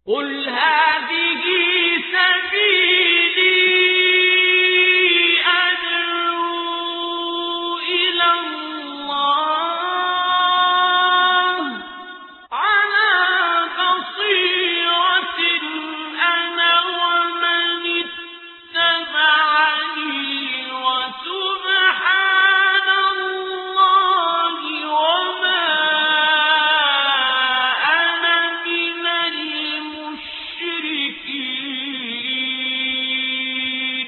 قل هذه سبيلي أدعو إلى الله على بصيرة أنا ومن اتبعني وسبحان الله وما أنا من المشركين.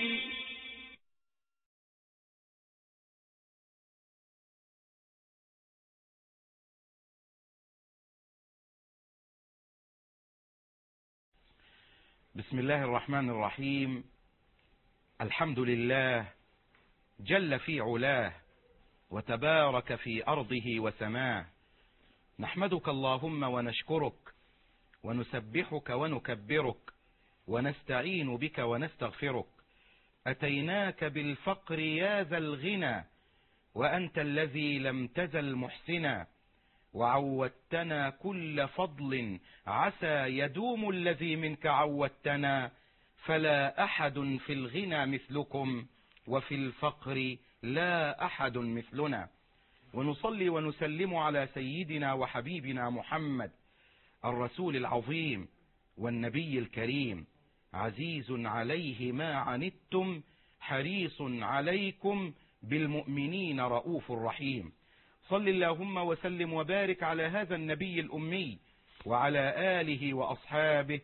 بسم الله الرحمن الرحيم. الحمد لله جل في علاه وتبارك في أرضه وسماه. نحمدك اللهم ونشكرك ونسبحك ونكبرك ونستعين بك ونستغفرك. أتيناك بالفقر يا ذا الغنى وأنت الذي لم تزل محسنا، وعودتنا كل فضل عسى يدوم الذي منك عودتنا، فلا أحد في الغنى مثلكم وفي الفقر لا أحد مثلنا. ونصلي ونسلم على سيدنا وحبيبنا محمد الرسول العظيم والنبي الكريم، عزيز عليه ما عنتم حريص عليكم بالمؤمنين رؤوف رحيم. صل اللهم وسلم وبارك على هذا النبي الأمي وعلى آله وأصحابه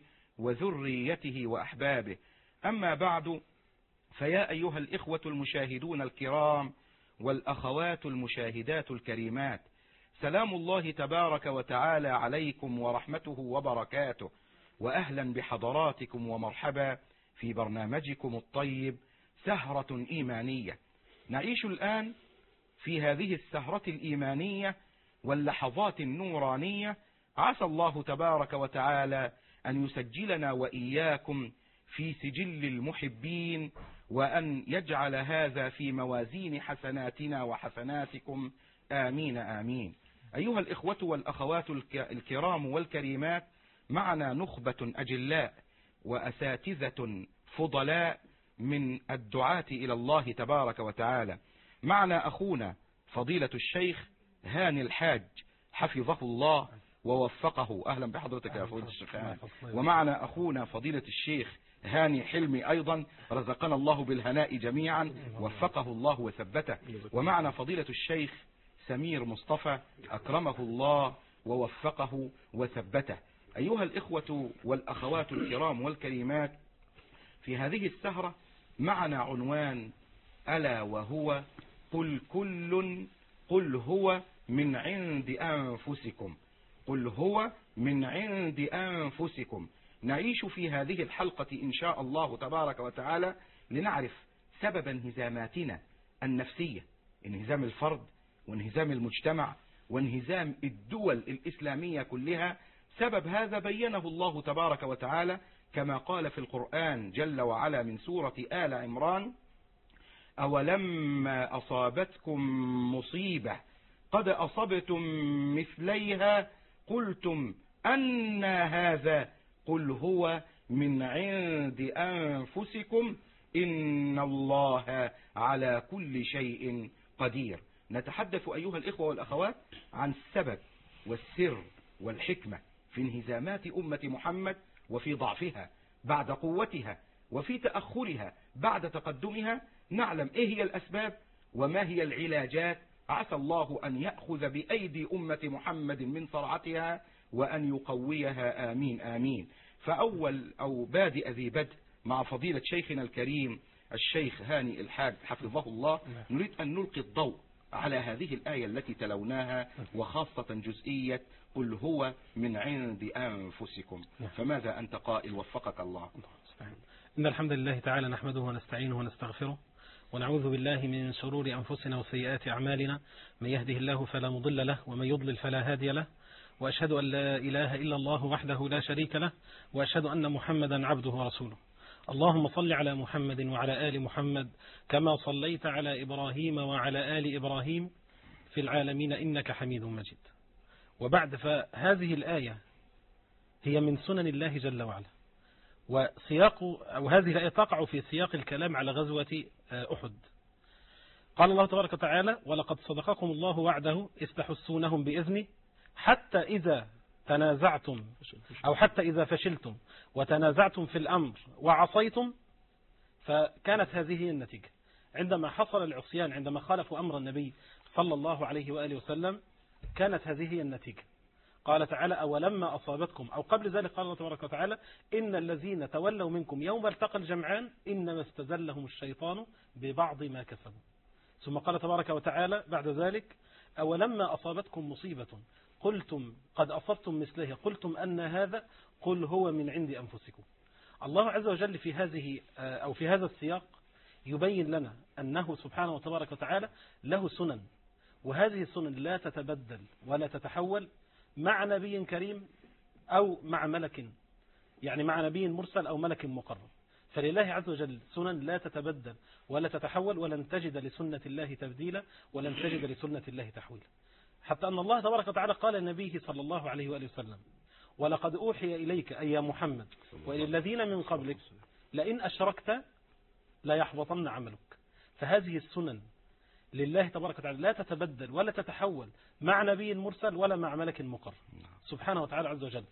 وذريته وأحبابه. أما بعد، فيا أيها الإخوة المشاهدون الكرام والأخوات المشاهدات الكريمات، سلام الله تبارك وتعالى عليكم ورحمته وبركاته، وأهلا بحضراتكم ومرحبا في برنامجكم الطيب سهرة إيمانية. نعيش الآن في هذه السهرة الإيمانية واللحظات النورانية. عسى الله تبارك وتعالى أن يسجلنا وإياكم في سجل المحبين، وأن يجعل هذا في موازين حسناتنا وحسناتكم، آمين آمين. أيها الإخوة والأخوات الكرام والكريمات، معنا نخبة أجلاء وأساتذة فضلاء من الدعاة إلى الله تبارك وتعالى. معنا أخونا فضيلة الشيخ هاني الحاج حفظه الله ووفقه، أهلا بحضرتك يا فضيلة الشيخ هاني. ومعنا أخونا فضيلة الشيخ هاني حلمي أيضا، رزقنا الله بالهناء جميعا، وفقه الله وثبته. ومعنا فضيلة الشيخ سمير مصطفى، أكرمه الله ووفقه وثبته. أيها الإخوة والأخوات الكرام والكريمات، في هذه السهرة معنا عنوان ألا وهو قل هو من عند أنفسكم. قل هو من عند أنفسكم. نعيش في هذه الحلقة إن شاء الله تبارك وتعالى لنعرف سبب انهزاماتنا النفسية، انهزام الفرد وانهزام المجتمع وانهزام الدول الإسلامية كلها. سبب هذا بينه الله تبارك وتعالى كما قال في القرآن جل وعلا من سورة آل عمران: أولما أصابتكم مصيبة قد أصبتم مثليها قلتم أنى هذا قل هو من عند أنفسكم إن الله على كل شيء قدير. نتحدث أيها الإخوة والأخوات عن السبب والسر والحكمة في انهزامات أمة محمد، وفي ضعفها بعد قوتها، وفي تأخرها بعد تقدمها. نعلم إيه هي الأسباب وما هي العلاجات. عسى الله أن يأخذ بأيدي أمة محمد من صرعتها وأن يقويها، آمين آمين. فأول أو بادئ ذي بدء مع فضيلة شيخنا الكريم الشيخ هاني الحاج حفظه الله، نريد أن نلقي الضوء على هذه الآية التي تلوناها، وخاصة جزئية قل هو من عند أنفسكم. فماذا أنت قائل وفقك الله؟ إن الحمد لله تعالى نحمده ونستعينه ونستغفره، ونعوذ بالله من شرور أنفسنا وسيئات أعمالنا. من يهده الله فلا مضل له، ومن يضلل فلا هادي له. وأشهد أن لا إله إلا الله وحده لا شريك له، وأشهد أن محمدا عبده ورسوله. اللهم صل على محمد وعلى آل محمد كما صليت على إبراهيم وعلى آل إبراهيم في العالمين إنك حميد مجيد. وبعد، فهذه الآية هي من سنن الله جل وعلا. وهذه الآية تقع في سياق الكلام على غزوة أحد. قال الله تبارك وتعالى: ولقد صدقكم الله وعده إذ تحسونهم بإذنه حتى إذا تنازعتم أو حتى إذا فشلتم وتنازعتم في الأمر وعصيتم. فكانت هذه هي النتيجة عندما حصل العصيان، عندما خالفوا أمر النبي صلى الله عليه وآله وسلم، كانت هذه هي النتيجة. قال تعالى: أولما أصابتكم، أو قبل ذلك قال الله تبارك وتعالى: إن الذين تولوا منكم يوم التقى الجمعان إنما استزلهم الشيطان ببعض ما كسبوا. ثم قال تبارك وتعالى بعد ذلك: أولما أصابتكم مصيبة قلتم قد أصبتم مثلها قلتم أن هذا قل هو من عند أنفسكم. الله عز وجل في هذه أو في هذا السياق يبين لنا أنه سبحانه وتبارك وتعالى له سنن، وهذه السنن لا تتبدل ولا تتحول مع نبي كريم أو مع ملك، يعني مع نبي مرسل أو ملك مقرب. فلله عز وجل سنن لا تتبدل ولا تتحول، ولن تجد لسنة الله تبديلا ولن تجد لسنة الله تحويلا. حتى أن الله تبارك وتعالى قال لنبيه صلى الله عليه وآله وسلم: ولقد أوحي إليك أي محمد وإلى الذين من قبلك لئن أشركت لا يحبطن عملك. فهذه السنن لله تبارك وتعالى لا تتبدل ولا تتحول مع نبي مرسل ولا مع ملك مقرب سبحانه وتعالى عز وجل.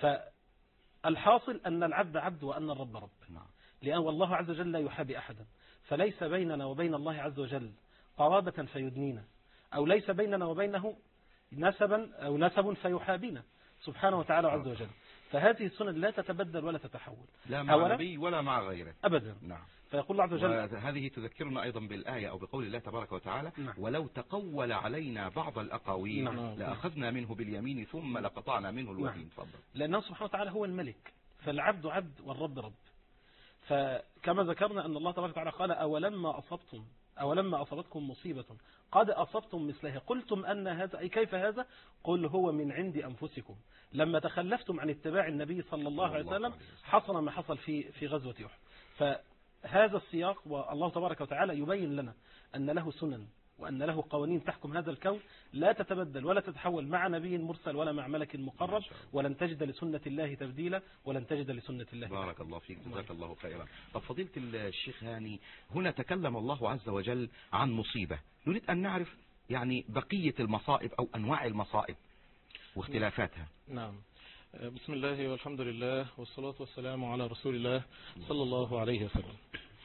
فالحاصل أن العبد عبد وأن الرب رب، لأن والله عز وجل لا يحابي أحدا. فليس بيننا وبين الله عز وجل قرابة فيدنينا، أو ليس بيننا وبينه نسبا أو نسب فيحابينا سبحانه وتعالى عز وجل. فهذه السنن لا تتبدل ولا تتحول، لا مع نبي ولا مع غيره أبدا. نعم. فيقول الله عز وجل، هذه تذكرنا أيضا بالآية أو بقول الله تبارك وتعالى: نعم. ولو تقول علينا بعض الأقاويل نعم. لأخذنا منه باليمين ثم لقطعنا منه الوتين. نعم. لأنه سبحانه وتعالى هو الملك، فالعبد عبد والرب رب. فكما ذكرنا أن الله تبارك وتعالى قال: أولما أصابتكم مصيبة قد أصبتم مثلها قلتم أن هذا، أي كيف هذا؟ قل هو من عند أنفسكم. لما تخلفتم عن اتباع النبي صلى الله عليه وسلم حصل ما حصل في غزوة أحد. فهذا السياق والله تبارك وتعالى يبين لنا أن له سنن وأن له قوانين تحكم هذا الكون لا تتبدل ولا تتحول مع نبي مرسل ولا مع ملك مقرب، ولن تجد لسنة الله تبديلا ولن تجد لسنة الله. بارك الله فيك، جزاك الله خيرا. طب فضيلة الشيخ هاني، هنا تكلم الله عز وجل عن مصيبة، نريد أن نعرف يعني بقية المصائب أو أنواع المصائب واختلافاتها. نعم. بسم الله والحمد لله والصلاة والسلام على رسول الله صلى الله عليه وسلم.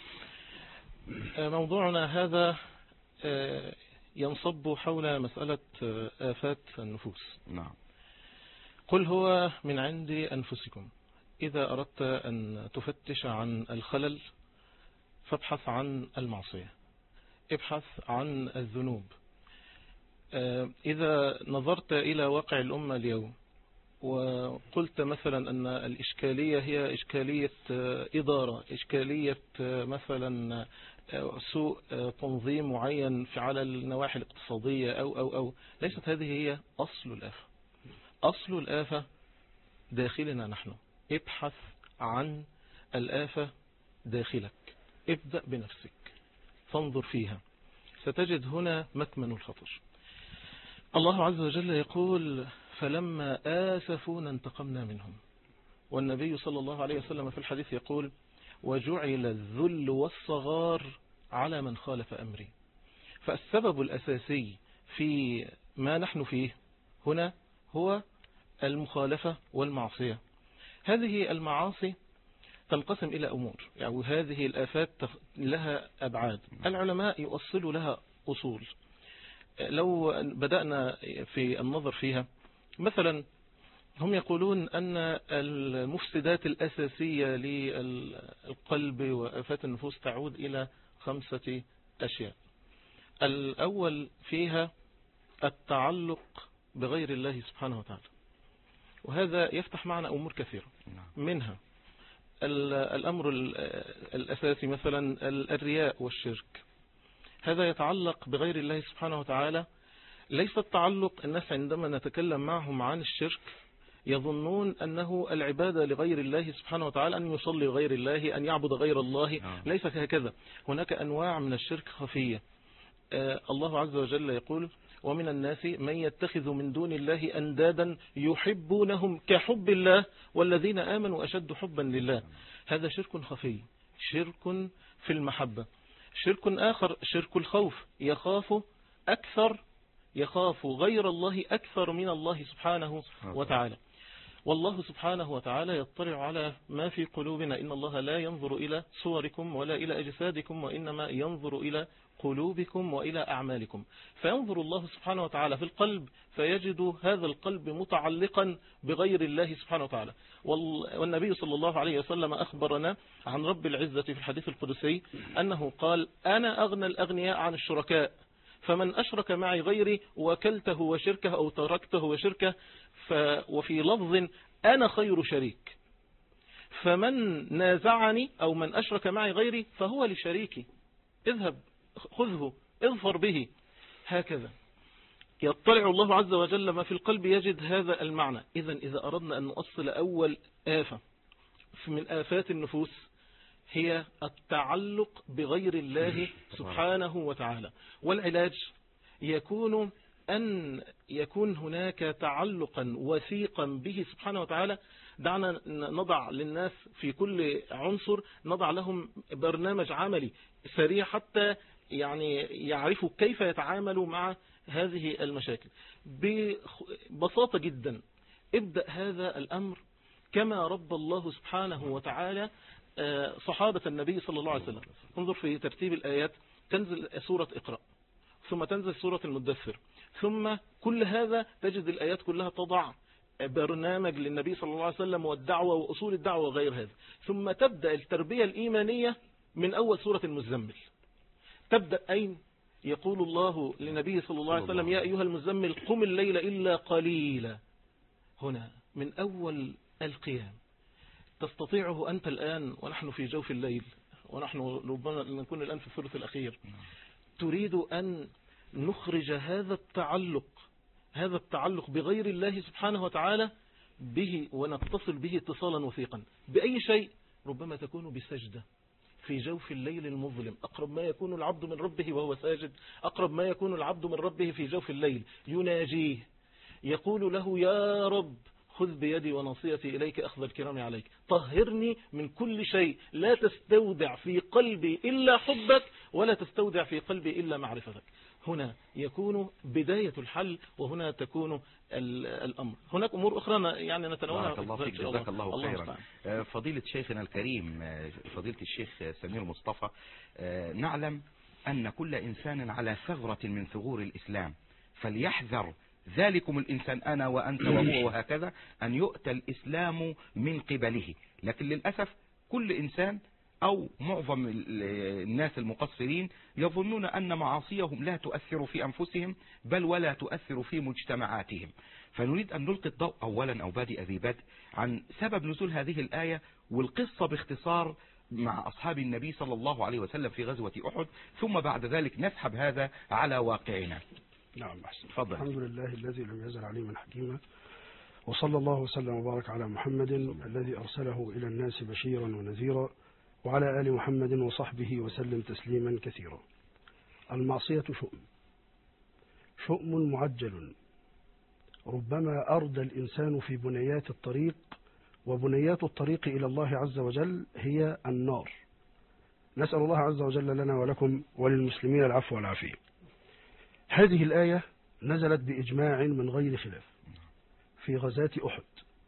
موضوعنا هذا ينصب حول مسألة آفات النفوس. نعم. قل هو من عند أنفسكم. إذا أردت أن تفتش عن الخلل فابحث عن المعصية، ابحث عن الذنوب. إذا نظرت إلى واقع الأمة اليوم وقلت مثلا أن الإشكالية هي إشكالية إدارة، إشكالية مثلا سوء تنظيم معين على النواحي الاقتصادية أو ليست هذه هي أصل الآفة. أصل الآفة داخلنا نحن. ابحث عن الآفة داخلك، ابدأ بنفسك، فانظر فيها، ستجد هنا مكمن الخطر. الله عز وجل يقول: فلما آسفونا انتقمنا منهم. والنبي صلى الله عليه وسلم في الحديث يقول: وجعل الذل والصغار على من خالف أمري. فالسبب الأساسي في ما نحن فيه هنا هو المخالفة والمعصية. هذه المعاصي تنقسم إلى أمور، يعني هذه الآفات لها أبعاد، العلماء يؤصلوا لها أصول. لو بدأنا في النظر فيها، مثلا هم يقولون أن المفسدات الأساسية للقلب وآفات النفوس تعود إلى 5 أشياء. الأول فيها التعلق بغير الله سبحانه وتعالى، وهذا يفتح معنا أمور كثيرة، منها الأمر الأساسي مثلا الرياء والشرك. هذا يتعلق بغير الله سبحانه وتعالى. ليس التعلق، الناس عندما نتكلم معهم عن الشرك يظنون أنه العبادة لغير الله سبحانه وتعالى، أن يصلي غير الله، أن يعبد غير الله. ليس هكذا، هناك أنواع من الشرك خفية. الله عز وجل يقول: ومن الناس من يتخذ من دون الله أندادا يحبونهم كحب الله والذين آمنوا أشد حبا لله. هذا شرك خفي، شرك في المحبة. شرك آخر شرك الخوف، يخاف غير الله أكثر من الله سبحانه وتعالى. والله سبحانه وتعالى يطلع على ما في قلوبنا. إن الله لا ينظر إلى صوركم ولا إلى أجسادكم وإنما ينظر إلى قلوبكم وإلى أعمالكم. فينظر الله سبحانه وتعالى في القلب فيجد هذا القلب متعلقا بغير الله سبحانه وتعالى. والنبي صلى الله عليه وسلم أخبرنا عن رب العزة في الحديث القدسي أنه قال: أنا أغنى الأغنياء عن الشركاء، فمن أشرك معي غيري وكلته وشركه أو تركته وشركه. وفي لفظ: أنا خير شريك، فمن نازعني أو من أشرك معي غيري فهو لشريكي، اذهب خذه اظفر به. هكذا يطلع الله عز وجل ما في القلب، يجد هذا المعنى. إذا أردنا أن نؤصل أول آفة من آفات النفوس هي التعلق بغير الله سبحانه وتعالى. والعلاج يكون أن يكون هناك تعلقا وثيقا به سبحانه وتعالى. دعنا نضع للناس في كل عنصر نضع لهم برنامج عملي سريع حتى يعرفوا كيف يتعاملوا مع هذه المشاكل ببساطة جدا. ابدأ هذا الأمر كما رب الله سبحانه وتعالى صحابة النبي صلى الله عليه وسلم. انظر في ترتيب الآيات، تنزل سورة اقرأ، ثم تنزل سورة المدثر، ثم كل هذا تجد الآيات كلها تضع برنامج للنبي صلى الله عليه وسلم والدعوة وأصول الدعوة وغير هذا. ثم تبدأ التربية الإيمانية من أول سورة المزمل. تبدأ أين؟ يقول الله لنبيه صلى الله عليه وسلم: يا أيها المزمل قم الليل إلا قليلا. هنا من أول القيام. تستطيعه أنت الآن ونحن في جوف الليل، ونحن ربما نكون الآن في الثلث الأخير. تريد أن نخرج هذا التعلق بغير الله سبحانه وتعالى به ونتصل به اتصالا وثيقا بأي شيء. ربما تكون بسجدة في جوف الليل المظلم، أقرب ما يكون العبد من ربه وهو ساجد، أقرب ما يكون العبد من ربه في جوف الليل، يناجيه يقول له: يا رب خذ بيدي وناصيتي إليك أخذ الكرام عليك، طهرني من كل شيء، لا تستودع في قلبي إلا حبك ولا تستودع في قلبي إلا معرفتك. هنا يكون بداية الحل، وهنا تكون الأمر. هناك أمور أخرى نتناولها. بارك الله فيك، جزاك الله خيرا. فضيلة شيخنا الكريم فضيلة الشيخ سمير مصطفى، نعلم أن كل إنسان على ثغرة من ثغور الإسلام، فليحذر ذلكم الإنسان أنا وأنت وهو وهكذا أن يؤتى الإسلام من قبله. لكن للأسف كل إنسان أو معظم الناس المقصرين يظنون أن معاصيهم لا تؤثر في أنفسهم بل ولا تؤثر في مجتمعاتهم. فنريد أن نلقي الضوء أولا أو بادئ ذي بدء عن سبب نزول هذه الآية والقصة باختصار مع أصحاب النبي صلى الله عليه وسلم في غزوة أحد، ثم بعد ذلك نسحب هذا على واقعنا. نعم أحسن. تفضل. الحمد لله الذي لم يزل عليما حكيما، وصلى الله وسلم وبارك على محمد الذي أرسله إلى الناس بشيرا ونذيرا، وعلى آل محمد وصحبه وسلم تسليما كثيرا. المعصية شؤم معجل، ربما أردى الإنسان في بنيات الطريق، وبنيات الطريق إلى الله عز وجل هي النار. نسأل الله عز وجل لنا ولكم وللمسلمين العفو والعافية. هذه الآية نزلت بإجماع من غير خلاف في غزاة أحد.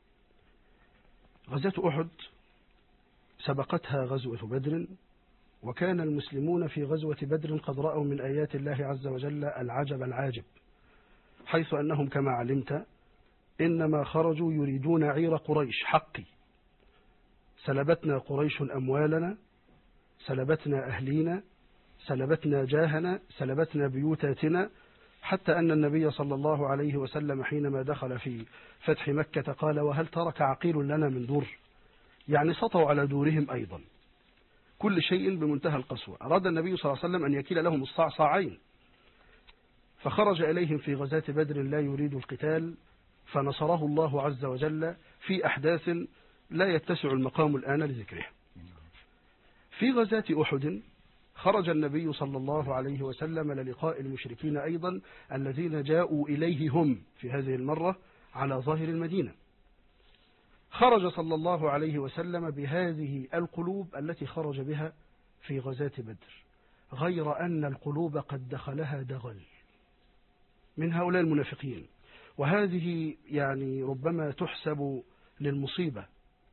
غزاة أحد سبقتها غزوة بدر، وكان المسلمون في غزوة بدر قد رأوا من آيات الله عز وجل العجب العاجب، حيث أنهم كما علمت إنما خرجوا يريدون عير قريش حقي. سلبتنا قريش أموالنا، سلبتنا أهلينا، سلبتنا جاهنا، سلبتنا بيوتاتنا، حتى أن النبي صلى الله عليه وسلم حينما دخل في فتح مكة قال: وهل ترك عقيل لنا من دور؟ يعني سطوا على دورهم أيضا، كل شيء بمنتهى القسوة. أراد النبي صلى الله عليه وسلم أن يكيل لهم الصاع صاعين، فخرج إليهم في غزاة بدر لا يريد القتال، فنصره الله عز وجل في أحداث لا يتسع المقام الآن لذكرها. في غزاة أحد خرج النبي صلى الله عليه وسلم للقاء المشركين أيضا الذين جاءوا إليه هم في هذه المرة على ظاهر المدينة. خرج صلى الله عليه وسلم بهذه القلوب التي خرج بها في غزاة بدر، غير أن القلوب قد دخلها دغل من هؤلاء المنافقين، وهذه يعني ربما تحسب للمصيبة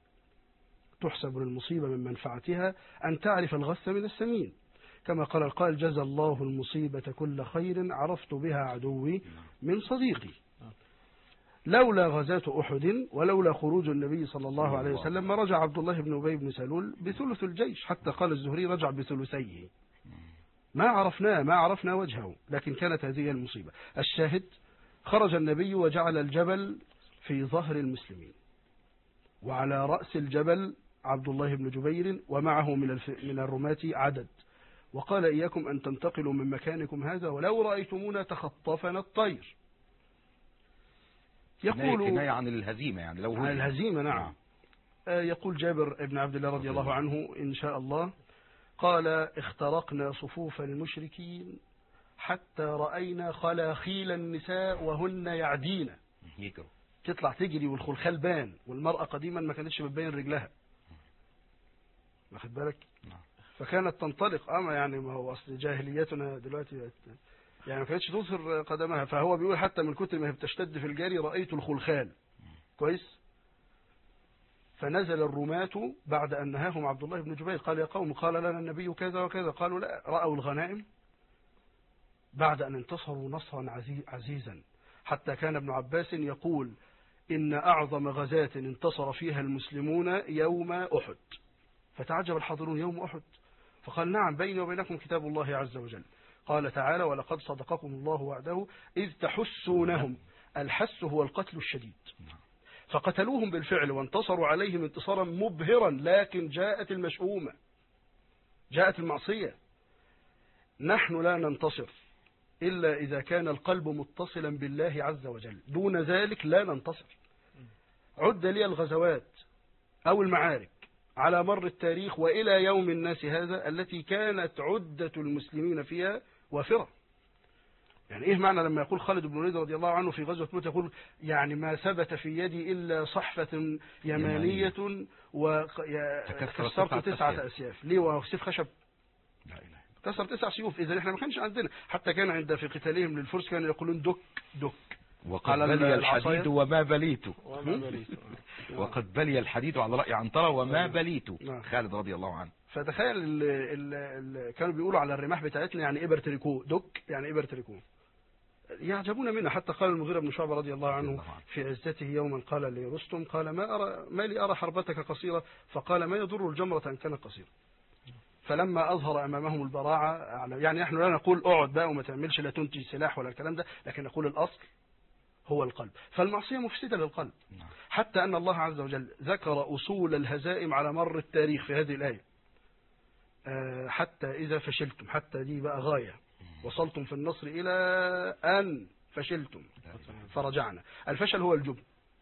من منفعتها أن تعرف الغث من السمين، كما قال القائل: جزى الله المصيبة كل خير عرفت بها عدوي من صديقي. لولا غزاة أحد ولولا خروج النبي صلى الله عليه وسلم ما رجع عبد الله بن أبي بن سلول بثلث الجيش، حتى قال الزهري: رجع بثلثيه، ما عرفنا وجهه، لكن كانت هذه المصيبة. الشاهد: خرج النبي وجعل الجبل في ظهر المسلمين، وعلى رأس الجبل عبد الله بن جبير ومعه من الرماة عدد، وقال: إياكم أن تنتقلوا من مكانكم هذا، ولو رأيتمونا تخطفنا الطير. يقول كناية عن الهزيمة، يعني لو عن الهزيمة، نعم. يقول جابر بن عبد الله رضي الله عنه إن شاء الله، قال: اخترقنا صفوف المشركين حتى رأينا خلاخيل النساء وهن يعدين، تطلع تجري والخلخال بان، والمرأة قديما ما كانتش بتبين رجلها، واخد بالك؟ فكانت تنطلق. يعني ما هو أصل جاهليتنا دلوقتي يعني ما كانتش تظهر قدمها، فهو بيقول حتى من كتر ما هي بتشتد في الجري رأيت الخلخال. كويس. فنزل الرماة بعد أن نهاهم عبد الله بن جبير، قال: يا قوم، قال لنا النبي كذا وكذا. قالوا: لا. رأوا الغنائم بعد أن انتصروا نصرا عزيزا، حتى كان ابن عباس يقول: إن أعظم غزاة انتصر فيها المسلمون يوم أحد. فتعجب الحاضرون: يوم أحد؟ فقال: نعم، بيني وبينكم كتاب الله عز وجل. قال تعالى: ولقد صدقكم الله وعده إذ تحسونهم. الحس هو القتل الشديد، فقتلوهم بالفعل وانتصروا عليهم انتصارا مبهرا، لكن جاءت المشؤومة، جاءت المعصية. نحن لا ننتصر إلا إذا كان القلب متصلا بالله عز وجل، دون ذلك لا ننتصر. عد لي الغزوات أو المعارك على مر التاريخ وإلى يوم الناس هذا التي كانت عدة المسلمين فيها وافرة. يعني إيه معنى لما يقول خالد بن الوليد رضي الله عنه في غزوة موت، يقول: يعني ما ثبت في يدي إلا صحفة يمانية وكسرت 9 أسياف. ليه؟ وسيف خشب؟ لا إله، كسر 9 سيوف. إذا إحنا ما كانش عندنا، حتى كان عند في قتالهم للفرس كانوا يقولون: دك دك. وقد بلي الحديد وما بليت. وقد بلي الحديد على رأي عنترة وما بليت. خالد رضي الله عنه. فتخيل كانوا بيقولوا على الرماح بتاعتنا يعني إبر تريكو، دك يعني إبر تريكو. يعجبون منها. حتى قال المغيرة بن شعبة رضي الله عنه في عزته يوما، قال لرستم: قال: ما لي أرى حربتك قصيرة؟ فقال: ما يضر الجمرة أن كانت قصيرة. فلما أظهر أمامهم البراعة، يعني نحن لا نقول اقعد بقى وما تعملش، لا تنتج سلاح ولا الكلام ده، لكن نقول الأصل هو القلب. فالمعصية مفسدة للقلب، حتى أن الله عز وجل ذكر أصول الهزائم على مر التاريخ في هذه الآية: حتى إذا فشلتم. حتى دي بقى غاية، وصلتم في النصر إلى أن فشلتم فرجعنا. الفشل هو الجبن،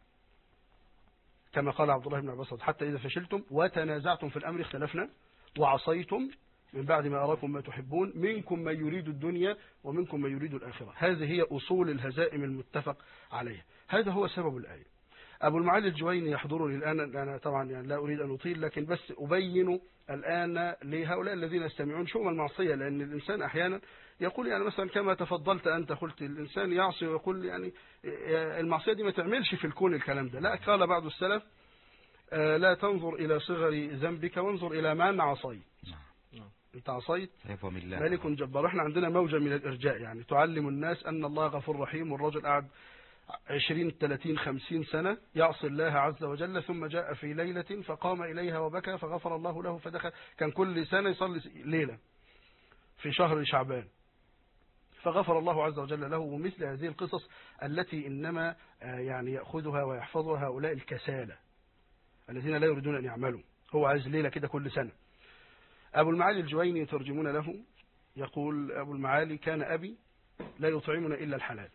كما قال عبد الله بن عباس: حتى إذا فشلتم وتنازعتم في الأمر اختلفنا وعصيتم من بعد ما أراكم ما تحبون منكم من يريد الدنيا ومنكم من يريد الآخرة. هذه هي أصول الهزائم المتفق عليها. هذا هو سبب الآية. أبو المعالي الجويني يحضرني الآن، أنا طبعا يعني لا أريد أن أطيل، لكن بس أبين الآن لهؤلاء الذين يستمعون شؤم المعصية. لأن الإنسان أحيانا يقول، يعني مثلا كما تفضلت أنت قلت، الإنسان يعصي ويقول يعني المعصية دي ما تعملش في الكون الكلام ده. لا، قال بعض السلف: لا تنظر إلى صغر ذنبك وانظر إلى من عصيت. انت عصيت ملك جبار. احنا عندنا موجة من الإرجاء، يعني تعلم الناس أن الله غفور رحيم، والرجل قعد 20 30 50 سنة يعصي الله عز وجل، ثم جاء في ليلة فقام إليها وبكى فغفر الله له فدخل. كان كل سنة يصلي ليلة في شهر شعبان فغفر الله عز وجل له. ومثل هذه القصص التي إنما يعني يأخذها ويحفظها هؤلاء الكسالى الذين لا يريدون أن يعملوا. هو عايز ليلة كده كل سنة. أبو المعالي الجويني يترجمون له، يقول أبو المعالي: كان أبي لا يطعمنا إلا الحلال،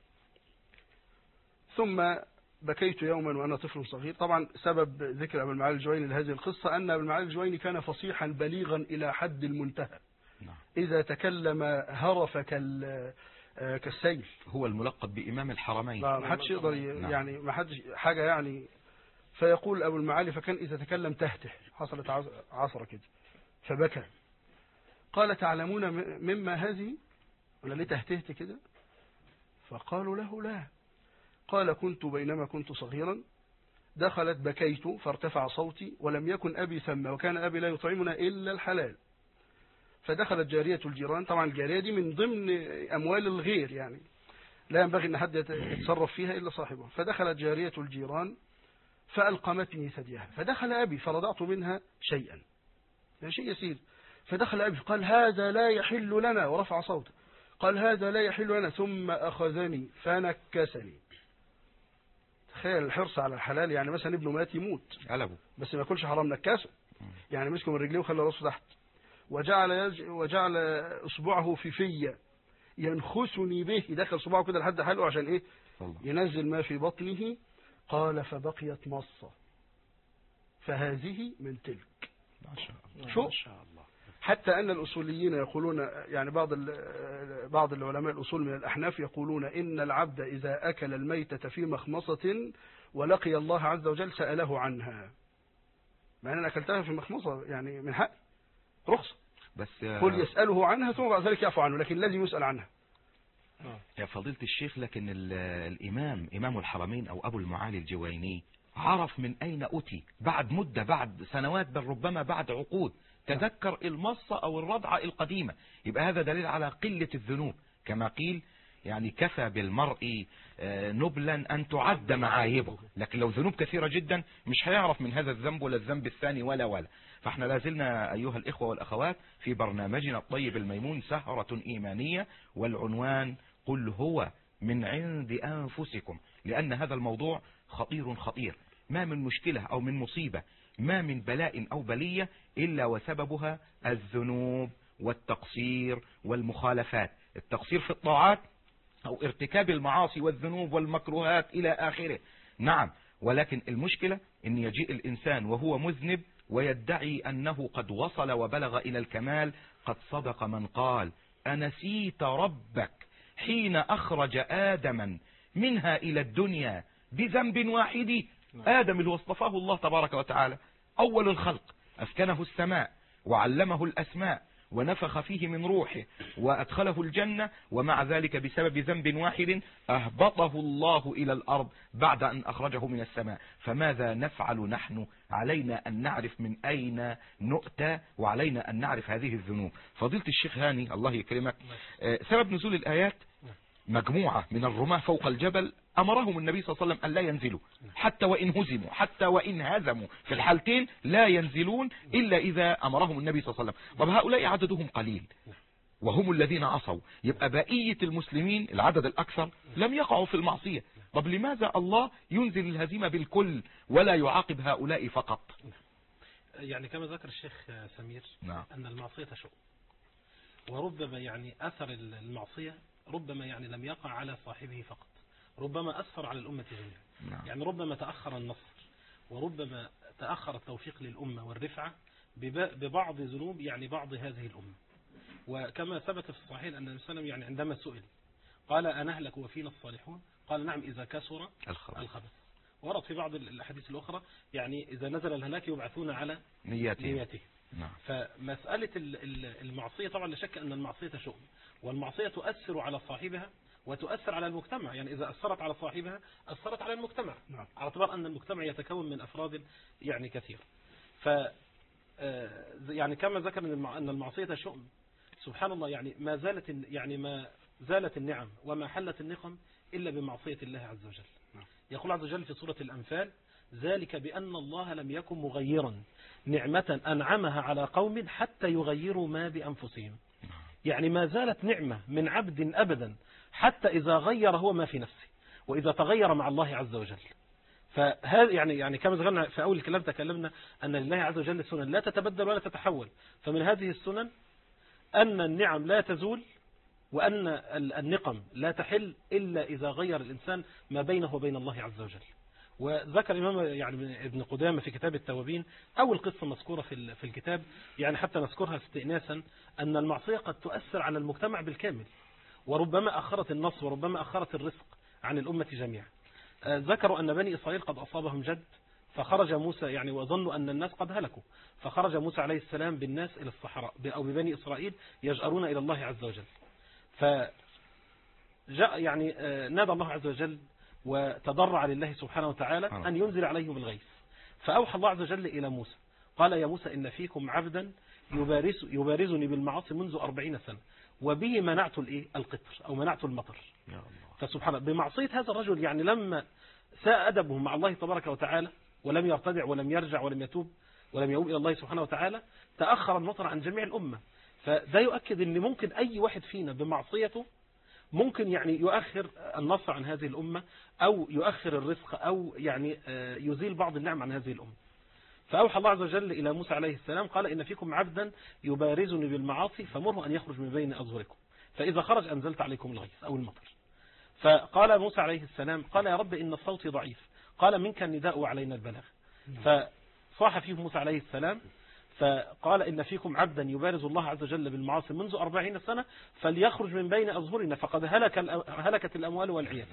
ثم بكيت يوما وأنا طفل صغير. طبعا سبب ذكر أبو المعالي الجويني لهذه القصة أن أبو المعالي الجويني كان فصيحا بليغا إلى حد المنتهى، نعم. إذا تكلم هرف كالسيل. هو الملقب بإمام الحرمين. ما حدش يقدر نعم. يعني ما حدش حاجة يعني. فيقول أبو المعالي فكان إذا تكلم تهته، حصلت عصرة كده فبكى. قال تعلمون مما هذه ولا ليه تهتهت كده؟ فقالوا له لا. قال كنت بينما كنت صغيرا دخلت بكيت فارتفع صوتي ولم يكن أبي ثم وكان أبي لا يطعمنا إلا الحلال. فدخلت جارية الجيران، طبعا الجارية دي من ضمن أموال الغير يعني لا ينبغي أن حد يتصرف فيها إلا صاحبه. فدخلت جارية الجيران فألقمتني ثديها فدخل أبي فرضعت منها شيئا، يعني شيء يسير. فدخل أبي قال هذا لا يحل لنا ورفع صوته، قال هذا لا يحل لنا، ثم أخذني فنكسني. تخيل الحرص على الحلال، يعني مثلا ابنه مات يموت قلبه بس ما ياكلش حرام، نكسه يعني مسكه من رجليه وخلى راسه تحت. وجعل اصبعه في ينخسني به، يدخل صباعه كده لحد حلقه عشان ايه؟ ينزل ما في بطنه. قال فبقيت مصة فهذه من تلك. ما شاء الله. شو حتى أن الأصوليين يقولون، يعني بعض العلماء الأصول من الأحناف يقولون إن العبد إذا أكل الميتة في مخمصة ولقي الله عز وجل سأله عنها، مع أن أنا أكلتها في مخمصة يعني من حق رخصة، بس قل يسأله عنها ثم بعد ذلك يعفو عنه، لكن لازم يسأل عنها. يا فضيلة الشيخ، لكن الإمام إمام الحرمين أو أبو المعالي الجويني عرف من أين أتي بعد مدة، بعد سنوات، بل ربما بعد عقود، تذكر المصة أو الرضعة القديمة. يبقى هذا دليل على قلة الذنوب، كما قيل يعني كفى بالمرء نبلا أن تعد معايبه، لكن لو ذنوب كثيرة جدا مش هيعرف من هذا الذنب ولا الذنب الثاني ولا. فاحنا لازلنا أيها الإخوة والأخوات في برنامجنا الطيب الميمون سهرة إيمانية، والعنوان قل هو من عند أنفسكم، لأن هذا الموضوع خطير. ما من مشكلة أو من مصيبة، ما من بلاء أو بلية إلا وسببها الذنوب والتقصير والمخالفات، التقصير في الطاعات أو ارتكاب المعاصي والذنوب والمكروهات إلى آخره. نعم، ولكن المشكلة أن يجيء الإنسان وهو مذنب ويدعي أنه قد وصل وبلغ إلى الكمال. قد صدق من قال أنسيت ربك حين أخرج آدما منها إلى الدنيا بذنب واحد. آدم اللي اصطفاه الله تبارك وتعالى أول الخلق، أسكنه السماء وعلمه الأسماء ونفخ فيه من روحه وأدخله الجنة، ومع ذلك بسبب ذنب واحد أهبطه الله إلى الأرض بعد أن أخرجه من السماء. فماذا نفعل نحن؟ علينا أن نعرف من أين نؤتى، وعلينا أن نعرف هذه الذنوب. فضيلة الشيخ هاني الله يكرمك، سبب نزول الآيات مجموعة من الرماة فوق الجبل أمرهم النبي صلى الله عليه وسلم أن لا ينزلوا حتى وإن هزموا، حتى وإن هزموا، في الحالتين لا ينزلون إلا إذا أمرهم النبي صلى الله عليه وسلم. طب هؤلاء عددهم قليل وهم الذين عصوا، يبقى بقية المسلمين العدد الأكثر لم يقعوا في المعصية. طب لماذا الله ينزل الهزيمة بالكل ولا يعاقب هؤلاء فقط؟ يعني كما ذكر الشيخ سمير، نعم. أن المعصية شؤم، وربما يعني أثر المعصية ربما يعني لم يقع على صاحبه فقط، ربما أثر على الأمة جميعا. نعم. يعني ربما تأخر النصر، وربما تأخر التوفيق للأمة والرفعة ببعض ذنوب يعني بعض هذه الأمة. وكما ثبت في الصحيح أن النبي صلى الله عليه وسلم يعني عندما سئل قال أنهلك وفينا الصالحون؟ قال نعم إذا كسر الخبث. ورد في بعض الأحاديث الأخرى يعني إذا نزل الهلاك يبعثون على نياته. نعم. فمسألة المعصية طبعا لا شك أن المعصية شؤم، والمعصية تؤثر على صاحبها وتؤثر على المجتمع. يعني إذا أثرت على صاحبها أثرت على المجتمع. نعم. على اعتبار أن المجتمع يتكون من أفراد يعني كثير. يعني كما ذكر أن المعصية شؤم، سبحان الله، يعني ما زالت النعم وما حلت النقم إلا بمعصية الله عز وجل. نعم. يقول عز وجل في سورة الأنفال ذلك بأن الله لم يكن مغيرا نعمة أنعمها على قوم حتى يغيروا ما بأنفسهم. يعني ما زالت نعمة من عبد أبدا حتى إذا غير هو ما في نفسه، وإذا تغير مع الله عز وجل. فهذا يعني كما ذكرنا في أول الكلام تكلمنا أن لله عز وجل سنن لا تتبدل ولا تتحول. فمن هذه السنن أن النعم لا تزول، وأن النقم لا تحل إلا إذا غير الإنسان ما بينه وبين الله عز وجل. وذكر الإمام يعني ابن قدامة في كتاب التوابين أول قصة مذكورة في الكتاب، يعني حتى نذكرها استئناسا، أن المعصية قد تؤثر على المجتمع بالكامل، وربما أخرت النصر وربما أخرت الرزق عن الأمة جميعا. ذكروا أن بني إسرائيل قد أصابهم جد، فخرج موسى يعني وظنوا أن الناس قد هلكوا، فخرج موسى عليه السلام بالناس إلى الصحراء أو ببني إسرائيل يجأرون إلى الله عز وجل. فجاء يعني نادى الله عز وجل وتضرع لله سبحانه وتعالى أن ينزل عليهم الغيث، فأوحى الله عز وجل إلى موسى قال يا موسى إن فيكم عبدا يبارزني بالمعاصي منذ 40 سنة وبه منعت القطر أو منعت المطر. فسبحانه بمعصية هذا الرجل يعني لما ساء أدبه مع الله تبارك وتعالى ولم يرتدع ولم يرجع ولم يتوب ولم يؤوب إلى الله سبحانه وتعالى تأخر المطر عن جميع الأمة. فده يؤكد أن ممكن أي واحد فينا بمعصيته ممكن يعني يؤخر النصر عن هذه الأمة أو يؤخر الرزق أو يعني يزيل بعض النعم عن هذه الأمة. فأوحى الله عز وجل إلى موسى عليه السلام قال إن فيكم عبدا يبارزني بالمعاصي فمره أن يخرج من بين أظهركم فإذا خرج أنزلت عليكم الغيث أو المطر. فقال موسى عليه السلام قال يا رب إن الصوت ضعيف، قال منك النداء وعلينا البلاغ. فصاح فيه موسى عليه السلام فقال إن فيكم عبدا يبارز الله عز وجل بالمعاصي منذ 40 سنة فليخرج من بين أظهرنا فقد هلكت الأموال والعيال.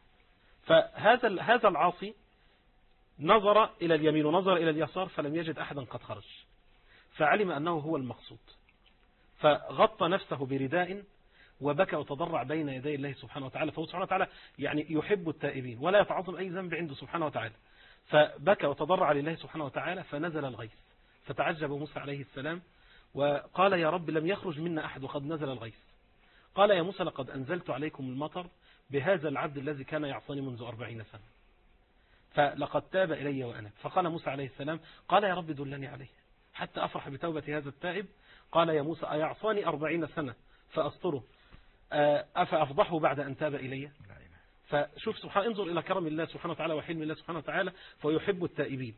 فهذا العاصي نظر إلى اليمين ونظر إلى اليسار فلم يجد أحدا قد خرج، فعلم أنه هو المقصود، فغطى نفسه برداء وبكى وتضرع بين يدي الله سبحانه وتعالى. فهو سبحانه وتعالى يعني يحب التائبين ولا يتعظم أي ذنب عنده سبحانه وتعالى، فبكى وتضرع لله سبحانه وتعالى فنزل الغيث. فتعجب موسى عليه السلام وقال يا رب لم يخرج منا أحد وقد نزل الغيث. قال يا موسى لقد أنزلت عليكم المطر بهذا العبد الذي كان يعصاني منذ 40 سنة فلقد تاب إلي وأنا. فقال موسى عليه السلام قال يا رب دلني عليه حتى أفرح بتوبة هذا التائب. قال يا موسى أيعصاني 40 سنة فأسطره أفأفضحه بعد أن تاب إلي؟ فشوف سبحانه انظر إلى كرم الله سبحانه وتعالى وحلم الله سبحانه وتعالى فيحب التائبين.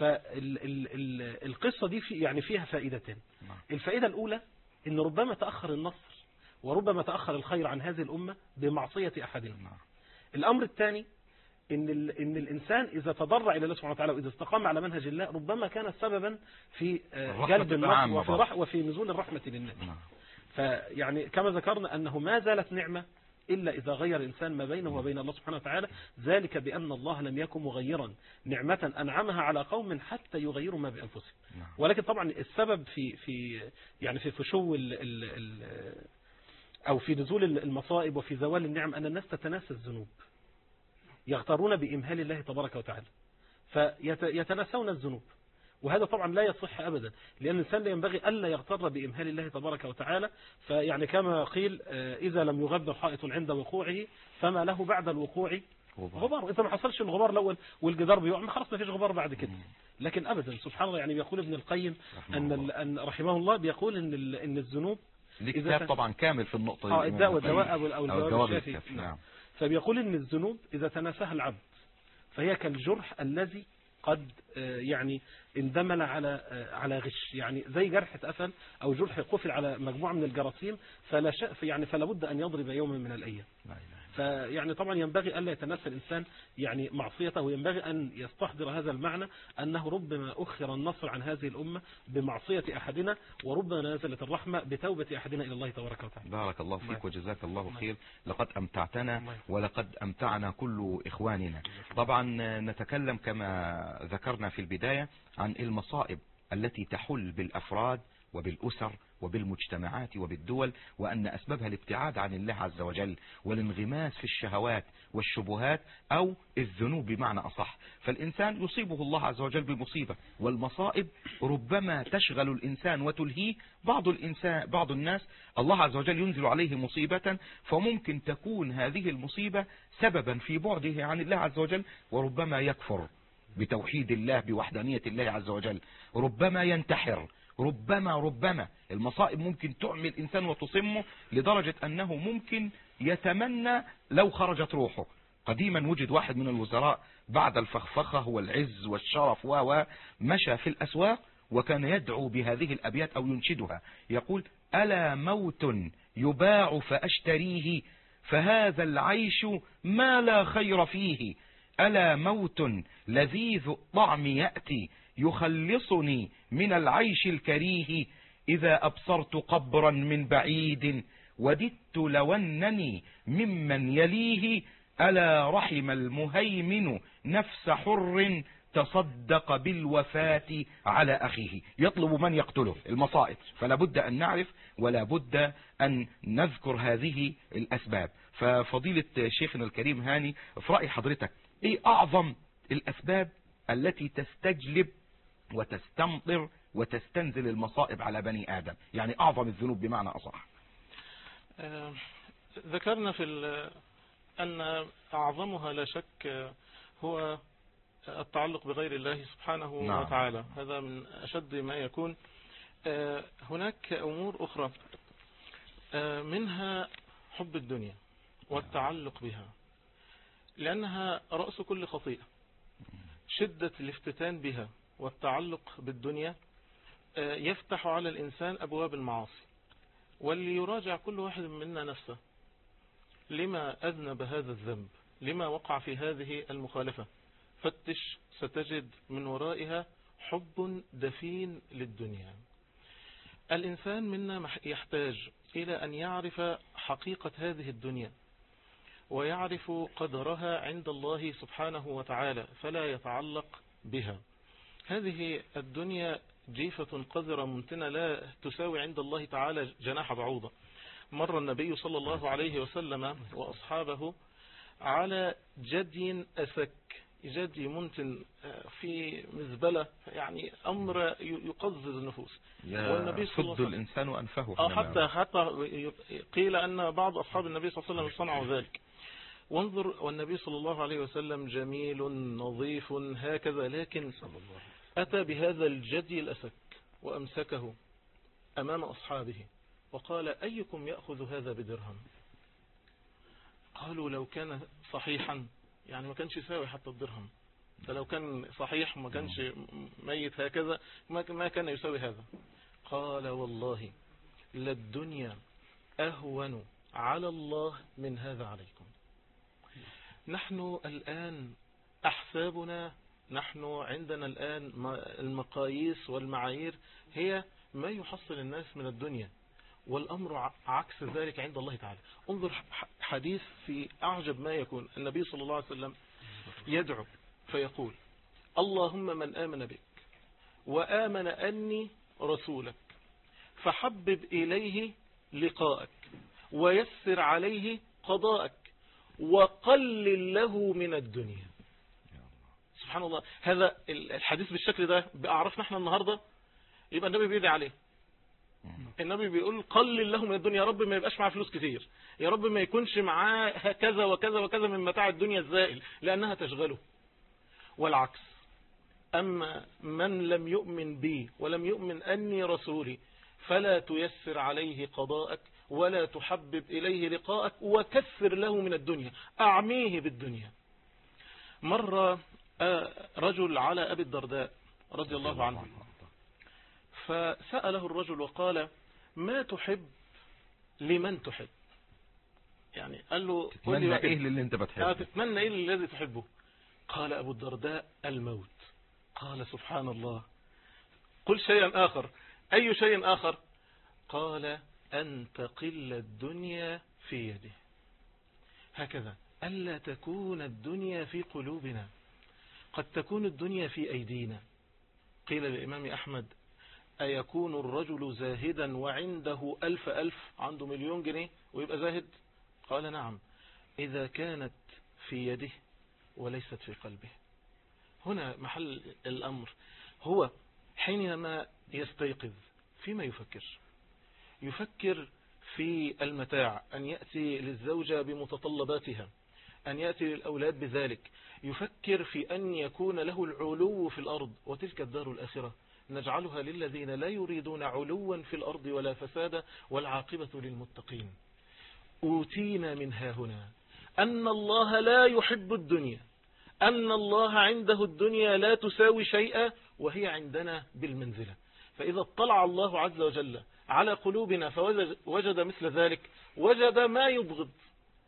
فالقصة دي يعني فيها فائدتين. الفائدة الأولى إن ربما تأخر النصر وربما تأخر الخير عن هذه الأمة بمعصية أحدهم. الأمر الثاني إن الإنسان إذا تضرع إلى الله سبحانه وتعالى وإذا استقام على منهج الله ربما كان سببا في جلب النصر وفي نزول الرحمة للناس. فيعني كما ذكرنا أنه ما زالت نعمة إلا إذا غير الإنسان ما بينه وبين الله سبحانه وتعالى، ذلك بأن الله لم يكن مغيرا نعمة أنعمها على قوم حتى يغيروا ما بأنفسهم. ولكن طبعا السبب في يعني في فشو أو في نزول المصائب وفي زوال النعم أن الناس تتناسى الذنوب، يغترون بإمهال الله تبارك وتعالى فيتناسون الذنوب، وهذا طبعا لا يصح أبدا، لأن الإنسان ينبغي ألا يغتر بإمهال الله تبارك وتعالى. فيعني كما قيل إذا لم يغبر حائط عند وقوعه فما له بعد الوقوع غبار. إذا ما حصلش الغبار الأول والجدار بيقع خلاص ما فيش غبار بعد كده. لكن أبدا سبحان الله يعني بيقول ابن القيم أن رحمه الله بيقول إن الذنوب كتاب طبعا كامل في النقطة الداء والدواء أو الجواب الشافي. نعم. فبيقول إن الذنوب إذا تناساها العبد فهي كالجرح الذي قد يعني اندمل على غش، يعني زي جرح اتقفل او جرح قفل على مجموعة من الجراثيم فلا بد ان يضرب يوما من الايام. فيعني طبعا ينبغي الا يتناسى الانسان يعني معصيته، وينبغي ان يستحضر هذا المعنى انه ربما اخر النصر عن هذه الامه بمعصيه احدنا وربما نزلت الرحمه بتوبه احدنا الى الله تبارك وتعالى. بارك الله فيك وجزاك الله خير، لقد امتعتنا ولقد امتعنا كل اخواننا. طبعا نتكلم كما ذكرنا في البداية عن المصائب التي تحل بالافراد وبالأسر وبالمجتمعات وبالدول، وأن أسبابها الابتعاد عن الله عز وجل والانغماس في الشهوات والشبهات أو الذنوب بمعنى أصح. فالإنسان يصيبه الله عز وجل بمصيبة، والمصائب ربما تشغل الإنسان وتلهيه. بعض الناس الله عز وجل ينزل عليه مصيبة فممكن تكون هذه المصيبة سببا في بعده عن الله عز وجل، وربما يكفر بتوحيد الله بوحدانية الله عز وجل، ربما ينتحر، ربما المصائب ممكن تعمي الإنسان وتصمه لدرجة أنه ممكن يتمنى لو خرجت روحه. قديما وجد واحد من الوزراء بعد الفخفخة والعز والشرف مشى في الأسواق وكان يدعو بهذه الأبيات أو ينشدها، يقول: ألا موت يباع فأشتريه، فهذا العيش ما لا خير فيه، ألا موت لذيذ الطعم يأتي يخلصني من العيش الكريه، إذا أبصرت قبرا من بعيد وددت لو أنني ممن يليه، ألا رحم المهيمن نفس حر تصدق بالوفاة على أخيه. يطلب من يقتله المصائب، فلا بد أن نعرف ولا بد أن نذكر هذه الأسباب. ففضيلة شيخنا الكريم هاني، في رأي حضرتك إيه أعظم الأسباب التي تستجلب وتستمطر وتستنزل المصائب على بني آدم؟ يعني أعظم الذنوب بمعنى أصح. ذكرنا في أن أعظمها لا شك هو التعلق بغير الله سبحانه وتعالى. هذا من أشد ما يكون. هناك أمور أخرى منها حب الدنيا والتعلق بها، لأنها رأس كل خطيئة. شدة الافتتان بها والتعلق بالدنيا يفتح على الإنسان أبواب المعاصي. واللي يراجع كل واحد منا نفسه، لما أذنب هذا الذنب؟ لما وقع في هذه المخالفة؟ فتش، ستجد من ورائها حب دفين للدنيا. الإنسان منا يحتاج إلى أن يعرف حقيقة هذه الدنيا ويعرف قدرها عند الله سبحانه وتعالى، فلا يتعلق بها. هذه الدنيا جيفة قذرة منتنة لا تساوي عند الله تعالى جناح بعوضة. مر النبي صلى الله عليه وسلم وأصحابه على جدي أسك، جدي منتن في مزبلة، يعني أمر يقزز النفوس. والنبي صلى الله عليه وسلم الإنسان أنفه حتى قيل أن بعض أصحاب النبي صلى الله عليه وسلم صنعوا ذلك. وانظر، والنبي صلى الله عليه وسلم جميل نظيف هكذا، لكن أتى بهذا الجدي الأسك وأمسكه أمام أصحابه وقال: أيكم يأخذ هذا بدرهم؟ قالوا: لو كان صحيحا، يعني ما كانش يساوي حتى الدرهم، فلو كان صحيح ما كانش ميت هكذا ما كان يساوي هذا. قال: والله للدنيا أهون على الله من هذا عليكم. نحن الآن أحسابنا، نحن عندنا الآن المقاييس والمعايير هي ما يحصل الناس من الدنيا، والأمر عكس ذلك عند الله تعالى. انظر حديث في أعجب ما يكون. النبي صلى الله عليه وسلم يدعو فيقول: اللهم من آمن بك وآمن أني رسولك فحبب إليه لقاءك ويسر عليه قضاءك وقلل له من الدنيا. سبحان الله، هذا الحديث بالشكل ده بأعرفنا احنا النهاردة، يبقى النبي بيدعي عليه. النبي بيقول: قلل له من الدنيا، يا رب ما يبقاش معاه فلوس كتير، يا رب ما يكونش معاه كذا وكذا وكذا من متاع الدنيا الزائل، لأنها تشغله. والعكس، أما من لم يؤمن بي ولم يؤمن أني رسولي فلا تيسر عليه قضاءك ولا تحبب إليه لقاءك وكثر له من الدنيا، أعميه بالدنيا. مر رجل على أبي الدرداء رضي الله عنه، فسأله الرجل وقال: ما تحب لمن تحب؟ يعني قال له: تتمنى ايه اللي انت بتحبه؟ تتمنى ايه الذي تحبه؟ قال أبو الدرداء: الموت. قال: سبحان الله، قل شيئا آخر. أي شيء آخر؟ قال: أن تقل الدنيا في يده. هكذا ألا تكون الدنيا في قلوبنا، قد تكون الدنيا في أيدينا. قيل للإمام أحمد: أيكون الرجل زاهدا وعنده ألف عنده 1,000,000 جنيه ويبقى زاهد؟ قال: نعم، إذا كانت في يده وليست في قلبه. هنا محل الأمر، هو حينما يستيقظ فيما يفكر في المتاع، أن يأتي للزوجة بمتطلباتها، أن يأتي للأولاد بذلك، يفكر في أن يكون له العلو في الأرض. وتلك الدار الآخرة نجعلها للذين لا يريدون علوا في الأرض ولا فسادا والعاقبة للمتقين. أوتينا من هنا أن الله لا يحب الدنيا، أن الله عنده الدنيا لا تساوي شيئا وهي عندنا بالمنزلة. فإذا اطلع الله عز وجل على قلوبنا فوجد مثل ذلك، وجد ما يبغض،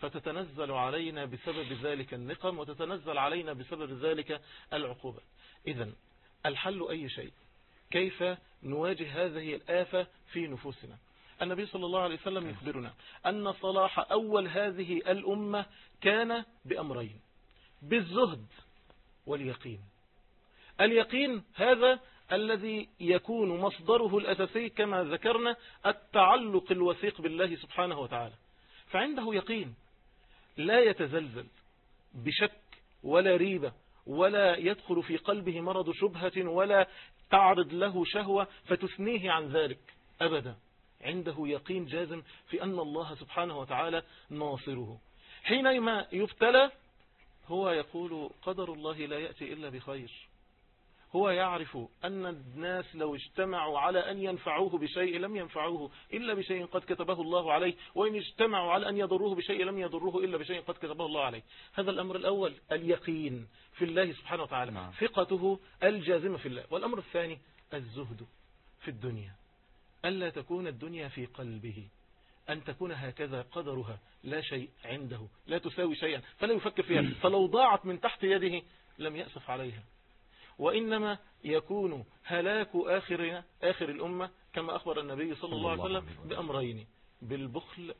فتتنزل علينا بسبب ذلك النقم، وتتنزل علينا بسبب ذلك العقوبة. إذن الحل أي شيء. كيف نواجه هذه الآفة في نفوسنا؟ النبي صلى الله عليه وسلم يخبرنا أن صلاح أول هذه الأمة كان بأمرين: بالزهد واليقين. اليقين هذا الذي يكون مصدره الأساسي كما ذكرنا التعلق الوثيق بالله سبحانه وتعالى، فعنده يقين لا يتزلزل بشك ولا ريبة، ولا يدخل في قلبه مرض شبهة، ولا تعرض له شهوة فتثنيه عن ذلك أبدا. عنده يقين جازم في أن الله سبحانه وتعالى ناصره. حينما يبتلى هو يقول قدر الله لا يأتي إلا بخير. هو يعرف أن الناس لو اجتمعوا على أن ينفعوه بشيء لم ينفعوه إلا بشيء قد كتبه الله عليه، وإن اجتمعوا على أن يضروه بشيء لم يضروه إلا بشيء قد كتبه الله عليه. هذا الأمر الأول، اليقين في الله سبحانه وتعالى، ثقته الجازمة في الله. والأمر الثاني الزهد في الدنيا، ألا تكون الدنيا في قلبه، أن تكون هكذا قدرها، لا شيء عنده، لا تساوي شيئا فلا يفكر فيها، فلو ضاعت من تحت يده لم يأسف عليها. وإنما يكون هلاك آخر الأمة كما أخبر النبي صلى الله عليه وسلم بأمرين: بالبخل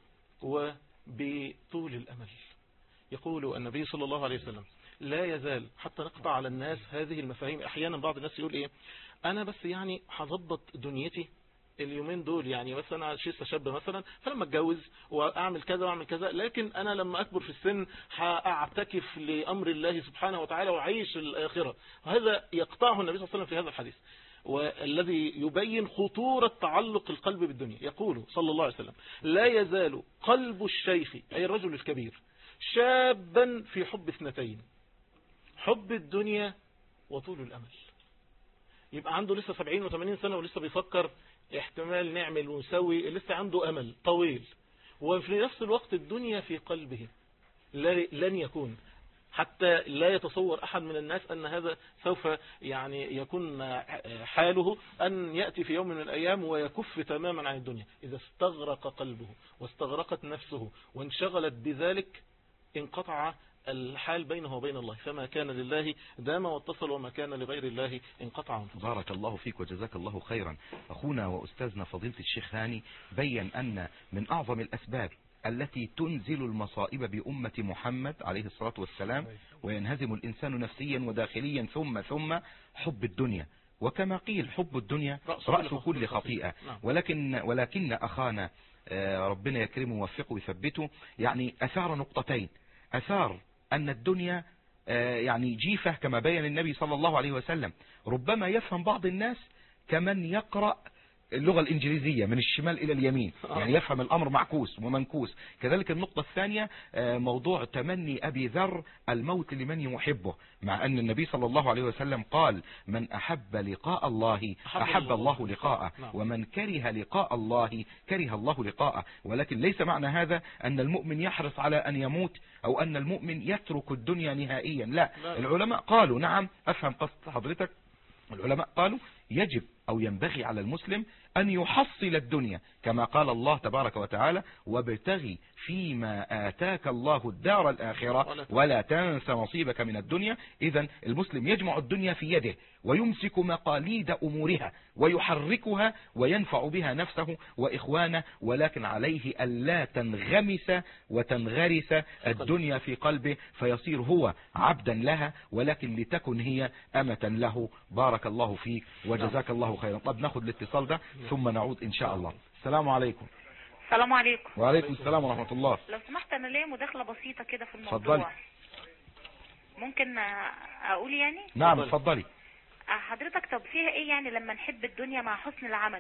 وبطول الأمل. يقول النبي صلى الله عليه وسلم لا يزال، حتى نقطع على الناس هذه المفاهيم. أحيانا بعض الناس يقول إيه، أنا بس يعني هضبط دنيتي اليومين دول، يعني بس انا لسه شاب مثلا، فلما اتجوز واعمل كذا واعمل كذا، لكن انا لما اكبر في السن هاعتكف لامر الله سبحانه وتعالى واعيش الاخره. وهذا يقطعه النبي صلى الله عليه وسلم في هذا الحديث، والذي يبين خطورة تعلق القلب بالدنيا. يقول صلى الله عليه وسلم لا يزال قلب الشيخ أي الرجل الكبير شابا في حب اثنتين: حب الدنيا وطول الأمل. يبقى عنده لسه 70 و80 سنة ولسه بيفكر احتمال نعمل ونسوي، لسه عنده أمل طويل، وفي نفس الوقت الدنيا في قلبه لن يكون، حتى لا يتصور أحد من الناس أن هذا سوف يعني يكون حاله أن يأتي في يوم من الأيام ويكف تماما عن الدنيا. إذا استغرق قلبه واستغرقت نفسه وانشغلت بذلك انقطع الحال بينه وبين الله، فما كان لله دام واتصل، وما كان لغير الله انقطع وانفصل. بارك الله فيك وجزاك الله خيرا. أخونا وأستاذنا فضيلة الشيخ هاني بيّن أن من أعظم الأسباب التي تنزل المصائب بأمة محمد عليه الصلاة والسلام وينهزم الإنسان نفسيا وداخليا ثم حب الدنيا، وكما قيل حب الدنيا رأس كل خطيئة. ولكن أخانا ربنا يكرمه ويوفقه ويثبته يعني أثار نقطتين: أثار أن الدنيا يعني جيفة كما بين النبي صلى الله عليه وسلم، ربما يفهم بعض الناس كمن يقرأ اللغة الإنجليزية من الشمال إلى اليمين، يعني يفهم الأمر معكوس ومنكوس. كذلك النقطة الثانية موضوع تمني أبي ذر الموت لمن يحبه، مع أن النبي صلى الله عليه وسلم قال: من أحب لقاء الله أحب الله لقاءه، ومن كره لقاء الله كره الله لقاءه. ولكن ليس معنى هذا أن المؤمن يحرص على أن يموت أو أن المؤمن يترك الدنيا نهائيا، لا. العلماء قالوا، نعم أفهم قصد حضرتك، العلماء قالوا يجب أو ينبغي على المسلم أن يحصل الدنيا كما قال الله تبارك وتعالى: وابتغي فيما آتاك الله الدار الآخرة ولا تنس نصيبك من الدنيا. إذن المسلم يجمع الدنيا في يده ويمسك مقاليد أمورها ويحركها وينفع بها نفسه وإخوانه، ولكن عليه ألا تنغمس وتنغرس الدنيا في قلبه فيصير هو عبدا لها، ولكن لتكن هي أمة له. بارك الله فيك وجزاك الله خيرا. طب ناخد الاتصال ده ثم نعود إن شاء الله. السلام عليكم. السلام عليكم. وعليكم السلام ورحمة الله. لو سمحت أنا ليا مداخلة بسيطة كده في الموضوع. اتفضلي. ممكن أقول يعني؟ نعم اتفضلي. حضرتك طب فيها إيه يعني لما نحب الدنيا مع حسن العمل؟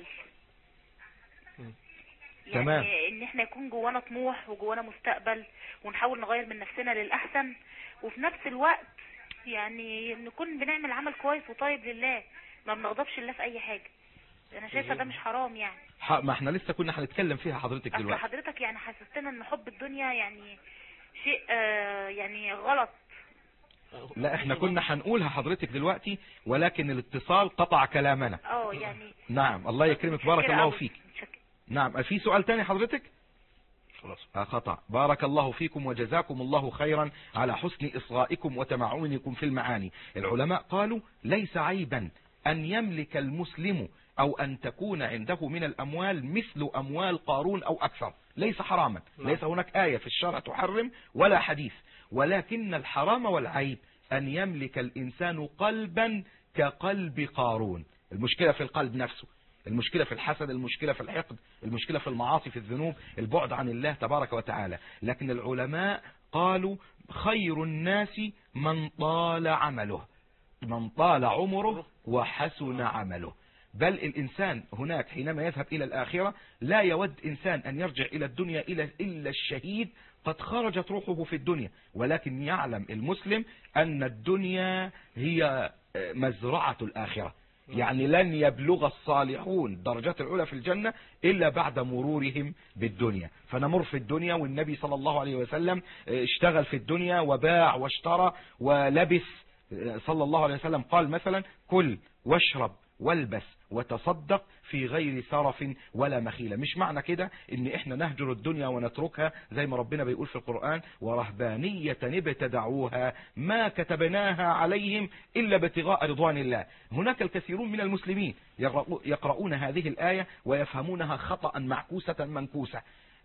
يعني تمام. إن إحنا يكون جوانا طموح وجوانا مستقبل ونحاول نغير من نفسنا للأحسن، وفي نفس الوقت يعني نكون بنعمل عمل كويس وطيب لله، ما بنغضبش الله في أي حاجة. أنا شايفة ده مش حرام يعني. ما احنا لسه كنا هنتكلم فيها حضرتك دلوقتي. حضرتك يعني حسستنا ان حب الدنيا يعني شيء يعني غلط. لا احنا كنا هنقولها حضرتك دلوقتي، ولكن الاتصال قطع كلامنا. يعني نعم الله يكرمك، بارك الله فيك. نعم في سؤال تاني حضرتك؟ خلاص. خطأ. بارك الله فيكم وجزاكم الله خيرا على حسن إصغائكم وتمعنكم في المعاني. العلماء قالوا ليس عيبا أن يملك المسلم أو أن تكون عنده من الأموال مثل أموال قارون أو أكثر، ليس حراما. ليس هناك آية في الشرع تحرم ولا حديث، ولكن الحرام والعيب أن يملك الإنسان قلبا كقلب قارون. المشكلة في القلب نفسه، المشكلة في الحسد، المشكلة في الحقد، المشكلة في المعاصي، في الذنوب، البعد عن الله تبارك وتعالى. لكن العلماء قالوا خير الناس من طال عمله، من طال عمره وحسن عمله. بل الإنسان هناك حينما يذهب إلى الآخرة لا يود إنسان أن يرجع إلى الدنيا إلا الشهيد قد خرجت روحه في الدنيا، ولكن يعلم المسلم أن الدنيا هي مزرعة الآخرة. يعني لن يبلغ الصالحون الدرجات العلى في الجنة إلا بعد مرورهم بالدنيا. فنمر في الدنيا، والنبي صلى الله عليه وسلم اشتغل في الدنيا وباع واشترى ولبس. صلى الله عليه وسلم قال مثلا كل واشرب والبس وتصدق في غير سرف ولا مخيلة. مش معنى كده ان احنا نهجر الدنيا ونتركها، زي ما ربنا بيقول في القرآن ورهبانية ابتدعوها ما كتبناها عليهم إلا ابتغاء رضوان الله. هناك الكثيرون من المسلمين يقرؤون هذه الآية ويفهمونها خطأ معكوسة منكوسة.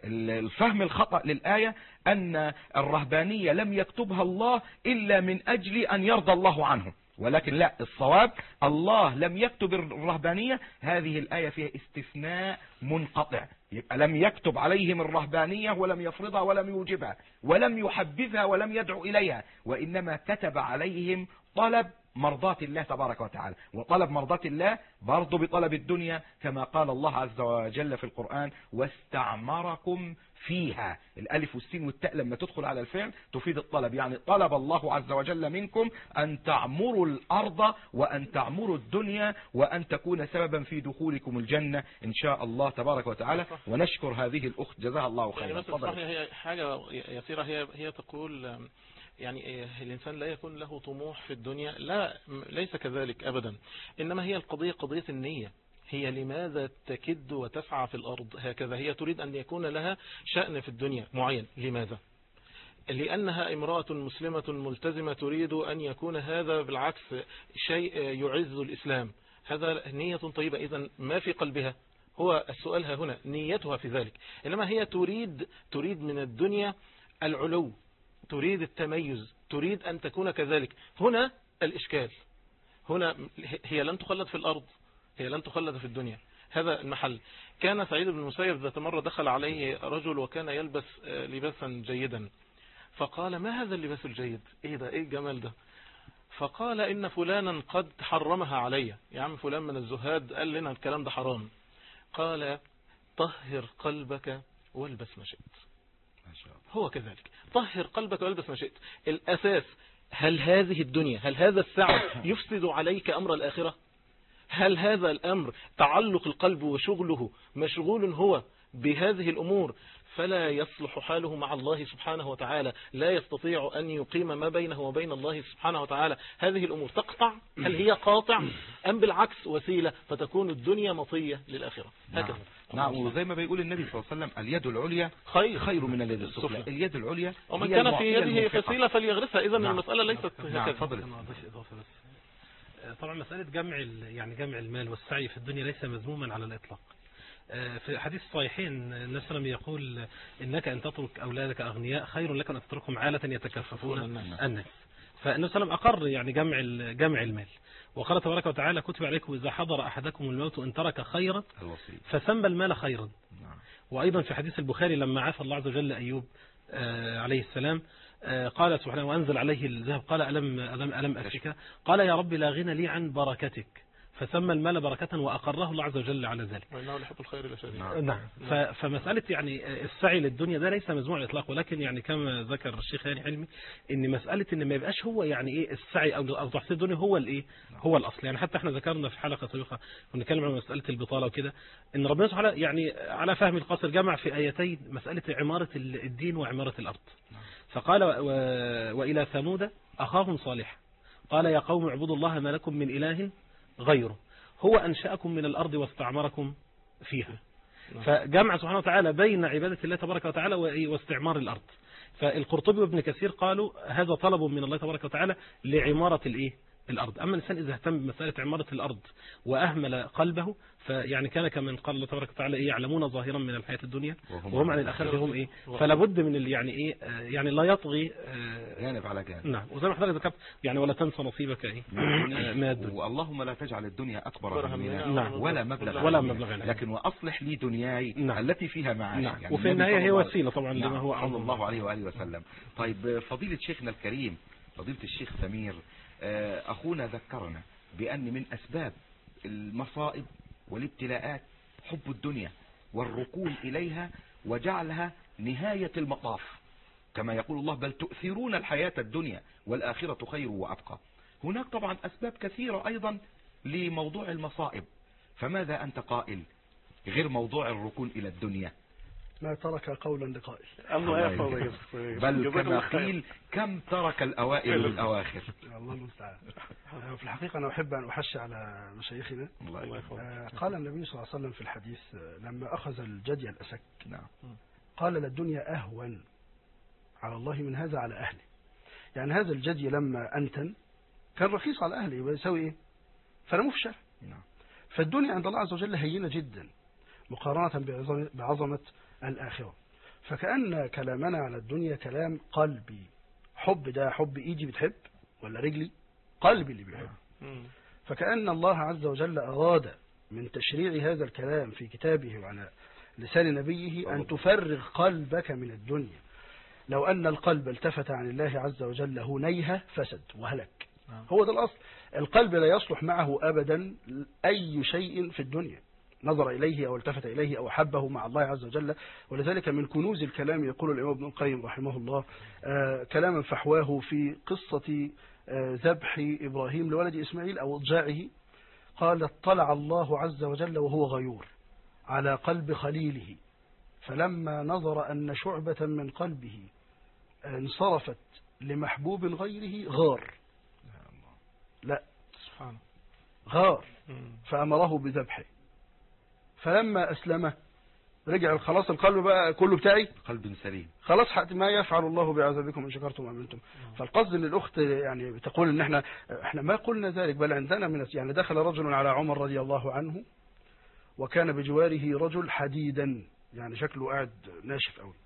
الفهم الخطأ للآية أن الرهبانية لم يكتبها الله إلا من أجل أن يرضى الله عنهم، ولكن لا، الصواب الله لم يكتب الرهبانية. هذه الآية فيها استثناء منقطع، يبقى لم يكتب عليهم الرهبانية ولم يفرضها ولم يوجبها ولم يحبذها ولم يدعو إليها، وإنما كتب عليهم طلب مرضات الله تبارك وتعالى. وطلب مرضات الله برضو بطلب الدنيا، كما قال الله عز وجل في القرآن واستعمركم فيها. الألف والسين والتاء لما تدخل على الفعل تفيد الطلب، يعني طلب الله عز وجل منكم أن تعمروا الأرض وأن تعمروا الدنيا وأن تكون سببا في دخولكم الجنة إن شاء الله تبارك وتعالى. ونشكر هذه الأخت جزاها الله خيرا. هي حاجة يسيرة، هي تقول يعني الإنسان لا يكون له طموح في الدنيا، لا ليس كذلك أبدا، إنما هي القضية قضية النية. هي لماذا تكد وتسعى في الأرض هكذا؟ هي تريد أن يكون لها شأن في الدنيا معين. لماذا؟ لأنها امرأة مسلمة ملتزمة تريد أن يكون هذا بالعكس شيء يعز الإسلام. هذا نية طيبة، إذن ما في قلبها هو السؤال هنا نيتها في ذلك. إنما هي تريد من الدنيا العلو، تريد التميز، تريد أن تكون كذلك. هنا الإشكال، هنا هي لن تخلد في الأرض، هي لن تخلد في الدنيا. هذا المحل. كان سعيد بن المسيب ذات مرة دخل عليه رجل وكان يلبس لباسا جيدا، فقال ما هذا اللباس الجيد؟ ايه ده؟ ايه الجمال ده؟ فقال إن فلانا قد حرمها علي. يا عم فلان من الزهاد قال لنا الكلام ده حرام. قال طهر قلبك والبس ما شئت. هو كذلك، طهر قلبك والبس ما شئت. الأساس، هل هذه الدنيا، هل هذا السعي يفسد عليك أمر الآخرة؟ هل هذا الأمر تعلق القلب وشغله مشغول هو بهذه الأمور فلا يصلح حاله مع الله سبحانه وتعالى، لا يستطيع أن يقيم ما بينه وبين الله سبحانه وتعالى؟ هذه الأمور تقطع، هل هي قاطع أم بالعكس وسيلة فتكون الدنيا مطية للآخرة؟ هكذا. نعم، وزي ما بيقول النبي صلى الله عليه وسلم اليد العليا خير من اليد السفلى. اليد العليا ومن كان في يده فسيلة فليغرسها. إذا المسألة ليست هكذا. طبعا مسألة جمع المال والسعي في الدنيا ليس مذموما على الإطلاق. في حديث الصحيحين النبي صلى الله عليه وسلم يقول إنك أن تترك أولادك أغنياء خير لك أن تتركهم عالة يتكففون الناس. فالنبي صلى الله عليه وسلم أقر يعني جمع المال، وقال تبارك وتعالى كتب عليكم إذا حضر أحدكم الموت إن ترك خيرا فسمى المال خيرا. وأيضا في حديث البخاري لما عاف الله عز وجل أيوب عليه السلام قال سبحانه وأنزل عليه الذهب قال ألم أكفك؟ قال يا رب لا غنى لي عن بركتك، فسمى المال بركة وأقره الله عز وجل على ذلك. وإنه لحب الخير لشديد. نعم. فمسألة يعني السعي للدنيا ده ليس مذموم على الإطلاق، ولكن يعني كما ذكر الشيخ هاني حلمي إن مسألة إن ما يبقاش هو يعني إيه السعي أو تحصيل الدنيا هو الإيه هو الأصل. يعني حتى إحنا ذكرنا في حلقة سابقة ونتكلم عن مسألة البطالة وكده، إن ربنا سبحانه يعني على فهم القصر جمع في آيتين مسألة عمارة الدين وعمارة الأرض. فقال وإلى ثمود أخاهم صالح قال يا قوم اعبدوا الله ما لكم من إله غيره هو أنشأكم من الأرض واستعمركم فيها. فجمع سبحانه وتعالى بين عبادة الله تبارك وتعالى واستعمار الأرض. فالقرطبي وابن كثير قالوا هذا طلب من الله تبارك وتعالى لعمارة الأرض. أما الإنسان إذا اهتم بمسألة عمارة الأرض وأهمل قلبه فيعني كان كمن قال الله تبارك وتعالى يعلمون ظاهرا من الحياة الدنيا وهم عن الآخرة هم فلا بد من يعني يعني لا يطغي جانب على جانب. نعم. وزي ما حضرتك ذكرت يعني ولا تنسى نصيبك من الدنيا. واللهم لا تجعل الدنيا أكبر همنا نعم. ولا مبلغ العلم. لكن وأصلح لي دنياي التي فيها معاش. نعم. يعني وفي النهاية هي وسيلة طبعا لما هو صلى الله عليه وآله وسلم. طيب فضيلة شيخنا الكريم فضيلة الشيخ سمير، أخونا ذكرنا بأن من أسباب المصائب والابتلاءات حب الدنيا والركون إليها وجعلها نهاية المطاف، كما يقول الله بل تؤثرون الحياة الدنيا والآخرة خير وأبقى. هناك طبعا أسباب كثيرة أيضا لموضوع المصائب، فماذا أنت قائل غير موضوع الركون إلى الدنيا؟ ما ترك قولا لقائل بل كما قيل كم ترك الأوائل للأواخر. الله المستعان. في الحقيقة أنا أحب أن أحشي على مشايخنا. قال النبي صلى الله عليه وسلم في الحديث لما أخذ الجدي الأسك قال للدنيا أهون على الله من هذا على أهله. يعني هذا الجدي لما أنتن كان رخيص على أهله، يبقى يساوي إيه؟ فرموه في الشارع. فالدنيا عند الله عز وجل هينة جدا مقارنة بعظمة الآخرة. فكأن كلامنا على الدنيا كلام قلبي. حب ده حب إيدي بتحب ولا رجلي؟ قلبي اللي بيحب. فكأن الله عز وجل أراد من تشريع هذا الكلام في كتابه وعلى لسان نبيه أن تفرغ قلبك من الدنيا. لو أن القلب التفت عن الله عز وجل هنيها فسد وهلك. هو ده الأصل. القلب لا يصلح معه أبدا أي شيء في الدنيا، نظر إليه أو التفت إليه أو حبه مع الله عز وجل. ولذلك من كنوز الكلام يقول الإمام ابن القيم رحمه الله كلاما فحواه في قصة ذبح إبراهيم لولد إسماعيل أو إضجاعه. قال اطلع الله عز وجل وهو غيور على قلب خليله، فلما نظر أن شعبة من قلبه انصرفت لمحبوب غيره غار. لا سبحانه غار فأمره بذبحه. فلما أسلمه رجع خلاص القلب بقى كله بتاعي قلب سليم خلاص. حتى ما يفعل الله بعذابكم إن شكرتم وآمنتم. فالقصد ان الأخت يعني بتقول ان احنا ما قلنا ذلك، بل عندنا من يعني دخل رجل على عمر رضي الله عنه وكان بجواره رجل حديدا يعني شكله قاعد ناشف قوي.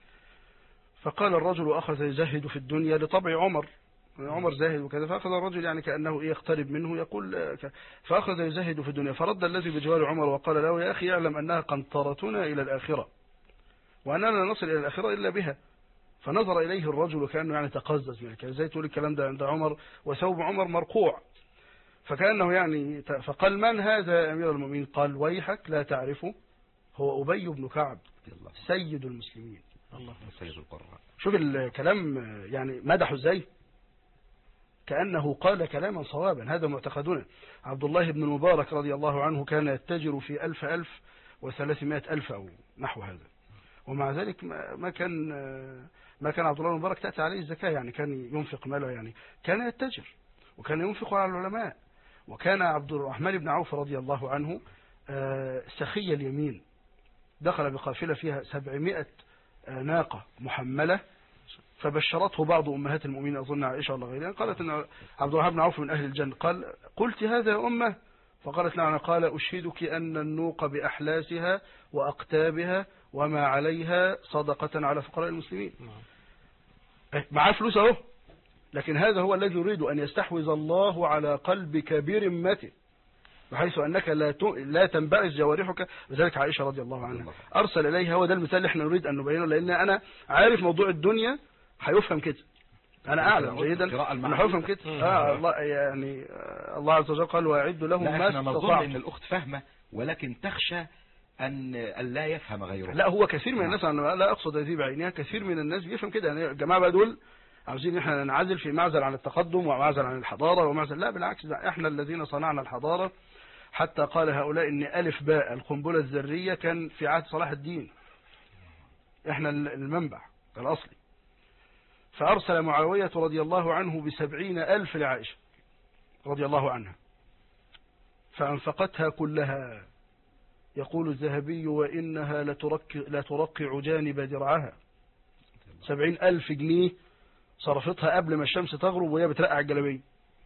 فقال الرجل أخذ يزهد في الدنيا لطبع عمر زاهد وكذا. فأخذ الرجل يعني كأنه يقترب منه يقول فأخذ يزهد في الدنيا. فرد الذي بجوار عمر وقال له يا أخي اعلم أنها قنطرتنا إلى الآخرة وأننا لا نصل إلى الآخرة إلا بها. فنظر إليه الرجل وكأنه يعني تقزز منك ازاي تقول الكلام ده عند عمر وثوب عمر مرقوع. فكأنه يعني فقال من هذا يا أمير المؤمنين؟ قال ويحك لا تعرفه هو أبي بن كعب سيد المسلمين. الله سيد القراء. شوف الكلام يعني مدحه ازاي كأنه قال كلاما صوابا. هذا معتقدنا. عبد الله بن المبارك رضي الله عنه كان يتجر في 1300 أو نحو هذا، ومع ذلك ما كان عبد الله بن المبارك تأتي عليه الزكاة، يعني كان ينفق ماله، يعني كان يتجر وكان ينفق على العلماء. وكان عبد الرحمن بن عوف رضي الله عنه سخي اليمين، دخل بقافلة فيها 700 ناقة محملة، فبشرته بعض أمهات المؤمنين أظن عائشة ولا غيرها، قالت أن عبد الرحمن بن عوف من أهل الجنة. قال قلت هذا يا أمه؟ فقالت نعم. قال أشهدك أن النوق بأحلاسها وأقتابها وما عليها صدقة على فقراء المسلمين. معاه فلوس اهو، لكن هذا هو الذي يريد أن يستحوذ الله على قلب كبير مته بحيث أنك لا تنبعث جوارحك. لذلك عائشة رضي الله عنها أرسل إليها. هو ده المثال اللي احنا نريد أن نبينه، لأن أنا عارف موضوع الدنيا هيفهم كده، أنا أعلم جيدا أنه هيفهم كده. الله يعني الله عز وجل قال وأعدوا لهم ما استطعتم. نظن أن الأخت فاهمة ولكن تخشى أن لا يفهم غيره. لا هو كثير من الناس، أنا لا أقصد هذه بعينها، كثير من الناس بيفهم كده. يعني الجماعة بقى دول عاوزين احنا ننعزل في معزل عن التقدم ومعزل عن الحضارة ومعزل. لا بالعكس، احنا الذين صنعنا الحضارة. حتى قال هؤلاء ان ألف باء القنبلة الذرية كان في عهد صلاح الدين، احنا المنبع الأصلي. فأرسل معاوية رضي الله عنه ب70,000 لعائشة رضي الله عنها، فأنفقتها كلها. يقول الذهبي وإنها لترقع جانب درعها. 70,000 جنيه صرفتها قبل ما الشمس تغرب وهي بترقع الجلابية.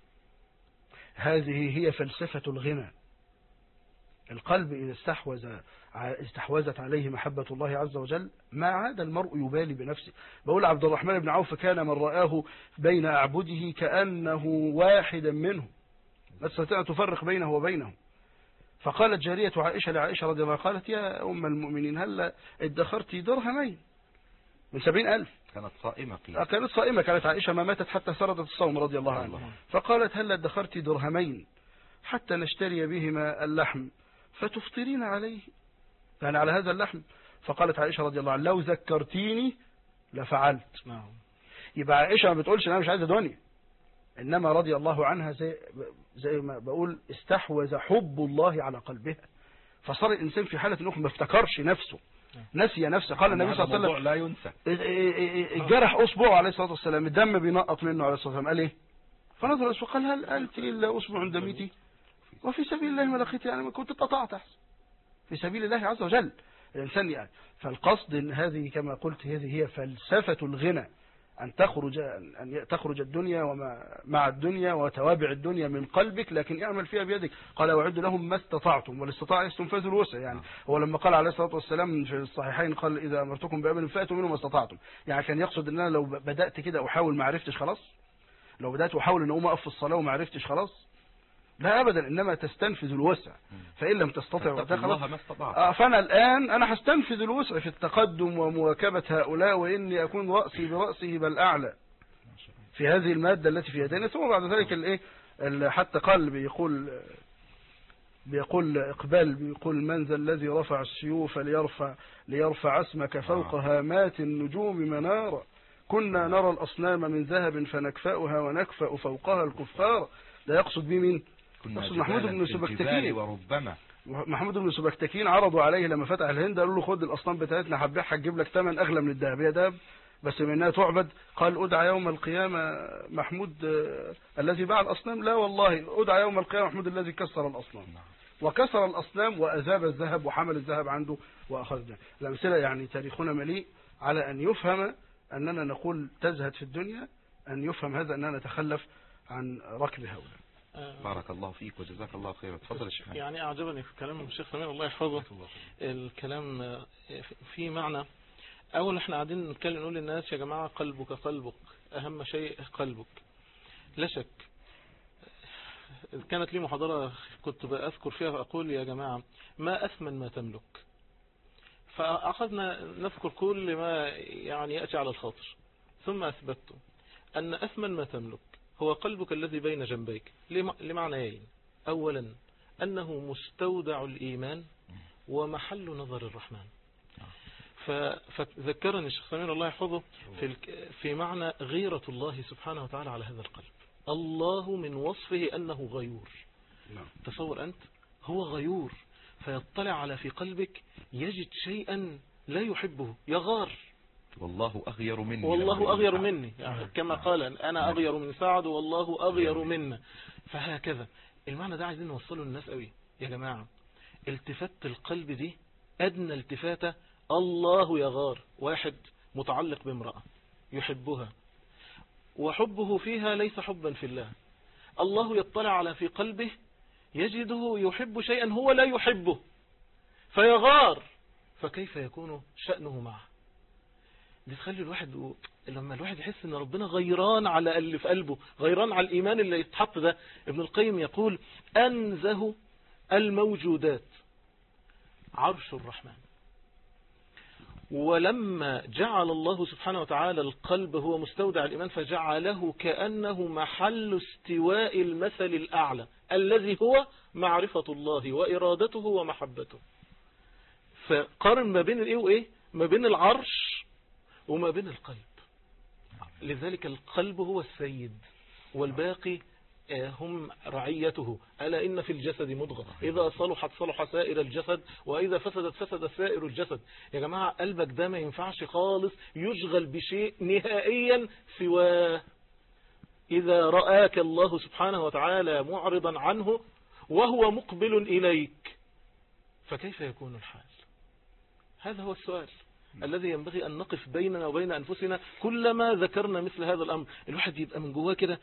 هذه هي فلسفة الغنى. القلب إذا استحوذت عليه محبة الله عز وجل ما عاد المرء يبالي بنفسه. بقول عبد الرحمن بن عوف كان من رآه بين أعبده كأنه واحدا منه، لا تستطيع أن تفرق بينه وبينه. فقالت جارية عائشة لعائشة رضي الله عنها قالت يا أم المؤمنين هل ادخرت درهمين من 70,000؟ كانت صائمة قيل. كانت صائمة. كانت عائشة ما ماتت حتى سردت الصوم رضي الله عنها. فقالت هل ادخرت درهمين حتى نشتري بهما اللحم فتفطرين عليه، يعني على هذا اللحم؟ فقالت عائشة رضي الله عنها لو ذكرتيني لفعلت. يبقى عائشة ما بتقولش أنا مش عايزة دنيا، إنما رضي الله عنها زي ما بقول استحوذ حب الله على قلبها، فصار الإنسان في حالة أنه ما افتكرش نفسه، نسي نفسه. قال النبي صلى الله عليه وسلم لا ينسى. الجرح أصبعه عليه الصلاة والسلام، الدم بينقط منه عليه الصلاة والسلام، قال إيه؟ فنظر الأسبوع قال هل أنت إلا أصبع دميتي وفي سبيل الله ما لقيت، يعني ما كنت اتقطعت في سبيل الله عز وجل الإنسان يعني. فالقصد إن هذه كما قلت هذه هي فلسفة الغنى، أن تخرج الدنيا وما مع الدنيا وتوابع الدنيا من قلبك، لكن اعمل فيها بيدك. قال وعد لهم ما استطعتم والاستطاع يستنفذ الوسع. يعني هو لما قال عليه الصلاة والسلام في الصحيحين قال إذا أمرتكم بأمر فأتوا منه ما استطعتم، يعني كان يقصد أن أنا لو بدأت كده أحاول ما عرفتش خلاص، لو بدأت أحاول أن أقوم أقف في الصلاة وما عرفتش خلاص، لا أبدا، إنما تستنفذ الوسع. فإن لم تستطع فأنا الآن أنا هستنفذ الوسع في التقدم ومواكبة هؤلاء، وإني أكون رأسي برأسه بل أعلى في هذه المادة التي في يدينا. ثم بعد ذلك حتى قال بيقول إقبال بيقول من ذا الذي رفع السيوف ليرفع اسمك فوق هامات النجوم منارا، كنا نرى الأصنام من ذهب فنكفأها ونكفأ فوقها الكفار. لا يقصد به مين؟ يقصد محمود بن سبكتكين. وربما محمود بن سبكتكين عرضوا عليه لما فتح الهند قالوا له خد الأصنام بتاعتنا هتبيعها تجيب لك ثمن أغلى من الذهب، يا دهب بس منها تعبد. قال أدعى يوم القيامة محمود الذي باع الأصنام؟ لا والله، أدعى يوم القيامة محمود الذي كسر الأصنام، وكسر الأصنام وأذاب الذهب وحمل الذهب عنده وأخذنا. الأمثلة يعني تاريخنا مليء على أن يفهم أننا نقول تزهد في الدنيا، أن يفهم هذا أننا نتخلف عن ركب هؤلاء. بارك الله فيك وجزاك الله خيرا. تفضل الشيخ. يعني أعجبني في كلام الشيخ سمير الله يحفظه الكلام في معنى. أول احنا قاعدين نتكلم نقول للناس يا جماعة قلبك قلبك، أهم شيء قلبك. لا شك كانت لي محاضرة كنت بأذكر فيها أقول يا جماعة ما أثمن ما تملك، فأخذنا نذكر كل ما يعني يأتي على الخاطر، ثم أثبت أن أثمن ما تملك هو قلبك الذي بين جنبيك لمعنيين. أولا أنه مستودع الإيمان ومحل نظر الرحمن. فذكرني الشيخ سمير الله يحفظه في معنى غيرة الله سبحانه وتعالى على هذا القلب. الله من وصفه أنه غيور. تصور أنت هو غيور، فيطلع على في قلبك يجد شيئا لا يحبه يغار. والله أغير مني، والله أغير مني، يعني كما قال أنا أغير من سعد والله أغير منا. فهكذا المعنى ده عايزين نوصله للناس قوي يا جماعة. التفات القلب دي أدنى التفاتة. الله يغار، واحد متعلق بامرأة يحبها وحبه فيها ليس حبا في الله، الله يطلع على في قلبه يجده يحب شيئا هو لا يحبه فيغار، فكيف يكون شأنه معه؟ بتخلي الواحد لما الواحد يحس ان ربنا غيران على اللي في قلبه، غيران على الإيمان اللي يتحط ده. ابن القيم يقول أنزه الموجودات عرش الرحمن. ولما جعل الله سبحانه وتعالى القلب هو مستودع الإيمان فجعله كأنه محل استواء المثل الأعلى الذي هو معرفة الله وإرادته ومحبته. فقارن ما بين الإيه وإيه؟ ما بين العرش وما بين القلب. لذلك القلب هو السيد والباقي هم رعيته. ألا إن في الجسد مضغة إذا صلحت صلح سائر الجسد وإذا فسدت فسد سائر الجسد. يا جماعة قلبك ده ما ينفعش خالص يشغل بشيء نهائيا سواه. إذا رآك الله سبحانه وتعالى معرضا عنه وهو مقبل إليك فكيف يكون الحال؟ هذا هو السؤال الذي ينبغي أن نقف بيننا وبين أنفسنا كلما ذكرنا مثل هذا الأمر. الواحد يبقى من جواه كده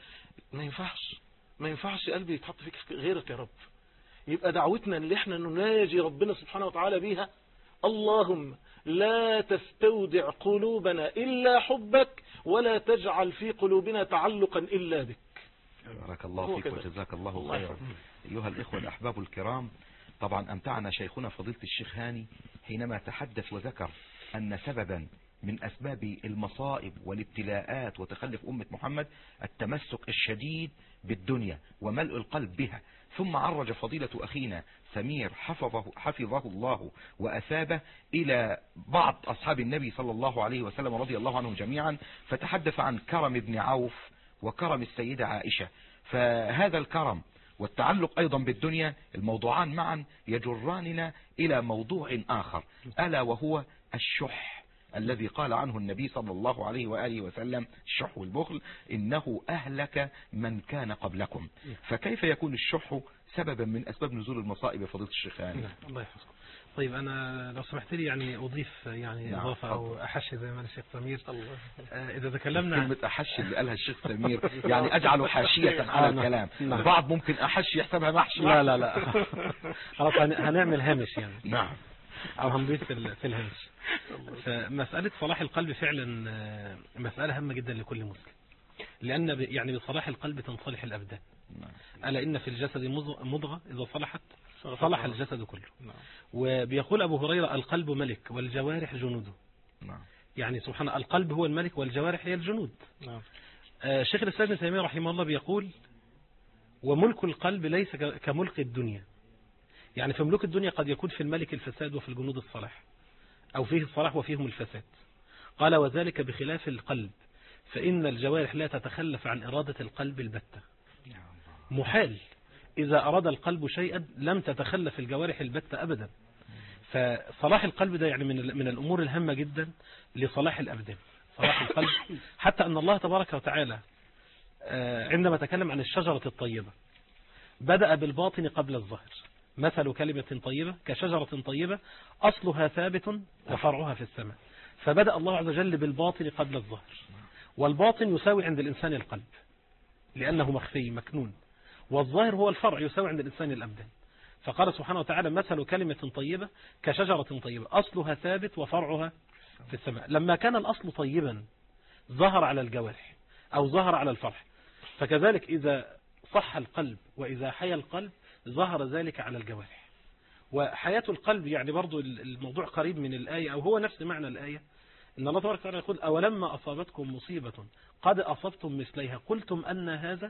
ما ينفعش قلبي يتحط فيك غيرك يا رب. يبقى دعوتنا اللي احنا نناجي ربنا سبحانه وتعالى بيها: اللهم لا تستودع قلوبنا إلا حبك، ولا تجعل في قلوبنا تعلقا إلا بك. بارك الله فيك وجزاك الله خيرا. أيها الإخوة الأحباب الكرام، طبعا أمتعنا شيخنا فضيلة الشيخ هاني حينما تحدث وذكر أن سببا من أسباب المصائب والابتلاءات وتخلف أمة محمد التمسك الشديد بالدنيا وملء القلب بها. ثم عرج فضيلة أخينا سمير حفظه الله وأثابه إلى بعض أصحاب النبي صلى الله عليه وسلم رضي الله عنهم جميعا، فتحدث عن كرم ابن عوف وكرم السيدة عائشة. فهذا الكرم والتعلق أيضا بالدنيا، الموضوعان معا يجراننا إلى موضوع آخر، ألا وهو الشح الذي قال عنه النبي صلى الله عليه وآله وسلم: الشح والبخل إنه أهلك من كان قبلكم. فكيف يكون الشح سببا من أسباب نزول المصائب يا فضيلة الشيخ هاني؟ الله يحفظكم. طيب أنا لو سمحت لي يعني أضيف يعني إضافة أو أحشي زي ما الشيخ سمير. إذا تكلمنا كلمة أحشي اللي قالها الشيخ سمير يعني أجعل حاشية على الكلام. البعض ممكن أحشي يحسبها محشي. لا خلاص هنعمل هامش يعني. نعم. أو هنضيف في الهامش. فمسألة صلاح القلب فعلا مسألة هامة جدا لكل مسلم، لأن يعني بصلاح القلب تنصلح الأبدان. ألا إن في الجسد مضغة إذا صلحت صلح الجسد كله. وبيقول أبو هريرة: القلب ملك والجوارح جنوده. يعني سبحان الله، القلب هو الملك والجوارح هي الجنود. شيخ الإسلام ابن تيمية رحمه الله بيقول: وملك القلب ليس كملك الدنيا. يعني في ملوك الدنيا قد يكون في الملك الفساد وفي الجنود الصلاح، أو فيه الصلاح وفيهم الفساد. قال: وذلك بخلاف القلب، فإن الجوارح لا تتخلف عن إرادة القلب البتة. محال إذا أراد القلب شيئا لم تتخلف الجوارح البتة أبدا. فصلاح القلب ده يعني من الأمور الهامة جدا لصلاح الأبدان، صلاح القلب. حتى أن الله تبارك وتعالى عندما تكلم عن الشجرة الطيبة بدأ بالباطن قبل الظاهر. مثل كلمة طيبة كشجرة طيبة أصلها ثابت وفرعها في السماء. فبدأ الله عز وجل بالباطن قبل الظاهر، والباطن يساوي عند الإنسان القلب لأنه مخفي مكنون، والظاهر هو الفرع يساوي عند الإنسان الأبدان. فقال سبحانه وتعالى: مثل كلمة طيبة كشجرة طيبة أصلها ثابت وفرعها في السماء. لما كان الأصل طيبا ظهر على الجوارح أو ظهر على الفرع، فكذلك إذا صح القلب وإذا حيا القلب ظهر ذلك على الجوارح. وحياة القلب يعني برضو الموضوع قريب من الآية أو هو نفس معنى الآية، إن الله تبارك وتعالى يقول: أولما أصابتكم مصيبة قد أصبتم مثليها قلتم أن هذا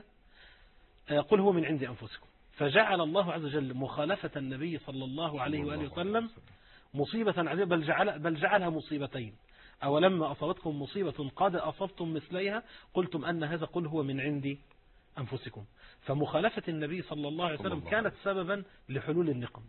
قل هو من عند أنفسكم. فجعل الله عز وجل مخالفة النبي صلى الله عليه وآله وسلم مصيبة عظيمة، بل جعلها مصيبتين. أولما أصابتكم مصيبة قد أصبتم مثليها قلتم أن هذا قل هو من عند أنفسكم. فمخالفة النبي صلى الله عليه وسلم كانت سببا لحلول النقم.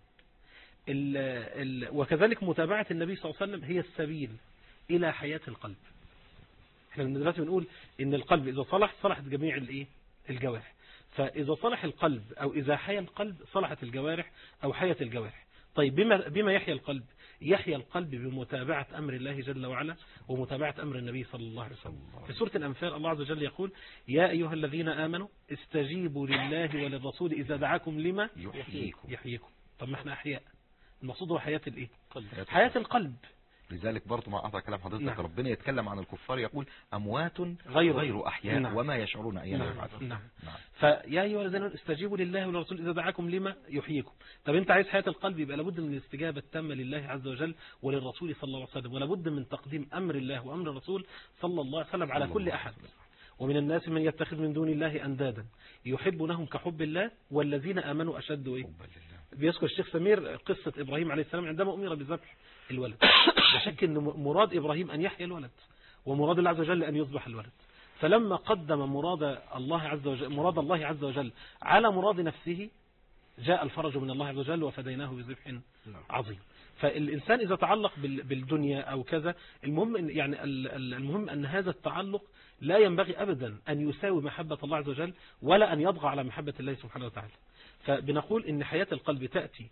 وكذلك متابعة النبي صلى الله عليه وسلم هي السبيل إلى حياة القلب. احنا دلوقتي بنقول إن القلب إذا صلحت جميع الجوارح. فإذا صلح القلب أو إذا حيا القلب صلحت الجوارح أو حيت الجوارح. طيب بما يحيا القلب؟ يحيا القلب بمتابعة أمر الله جل وعلا ومتابعة أمر النبي صلى الله عليه وسلم. في سورة الأنفال الله عز وجل يقول: يا أيها الذين آمنوا استجيبوا لله وللرسول إذا دعاكم لما يحييكم. طب ما احنا أحياء، المقصود هو حياة حياة القلب. لذلك برضو مع قطع كلام حضرتك نعم. ربنا يتكلم عن الكفار يقول: أموات غير أحياء نعم. وما يشعرون أيام يبعثون. نعم. فيا أيها الذين استجيبوا لله وللرسول إذا دعاكم لما يحييكم. طب أنت عايز حياة القلب، يبقى لابد من الاستجابة التامة لله عز وجل وللرسول صلى الله عليه وسلم، ولابد من تقديم أمر الله وأمر الرسول صلى الله عليه وسلم على كل أحد. ومن الناس من يتخذ من دون الله أندادا يحبونهم كحب الله والذين آمنوا أشد بيذكر الشيخ سمير قصة إبراهيم عليه السلام عندما أمر بذبح الولد. لا شك أن مراد إبراهيم أن يحيى الولد، ومراد الله عز وجل أن يذبح الولد. فلما قدم مراد الله عز وجل على مراد نفسه جاء الفرج من الله عز وجل وفديناه بذبح عظيم. فالإنسان إذا تعلق بالدنيا أو كذا، المهم أن هذا التعلق لا ينبغي أبدا أن يساوي محبة الله عز وجل ولا أن يضغى على محبة الله سبحانه وتعالى. فبنقول إن حياة القلب تأتي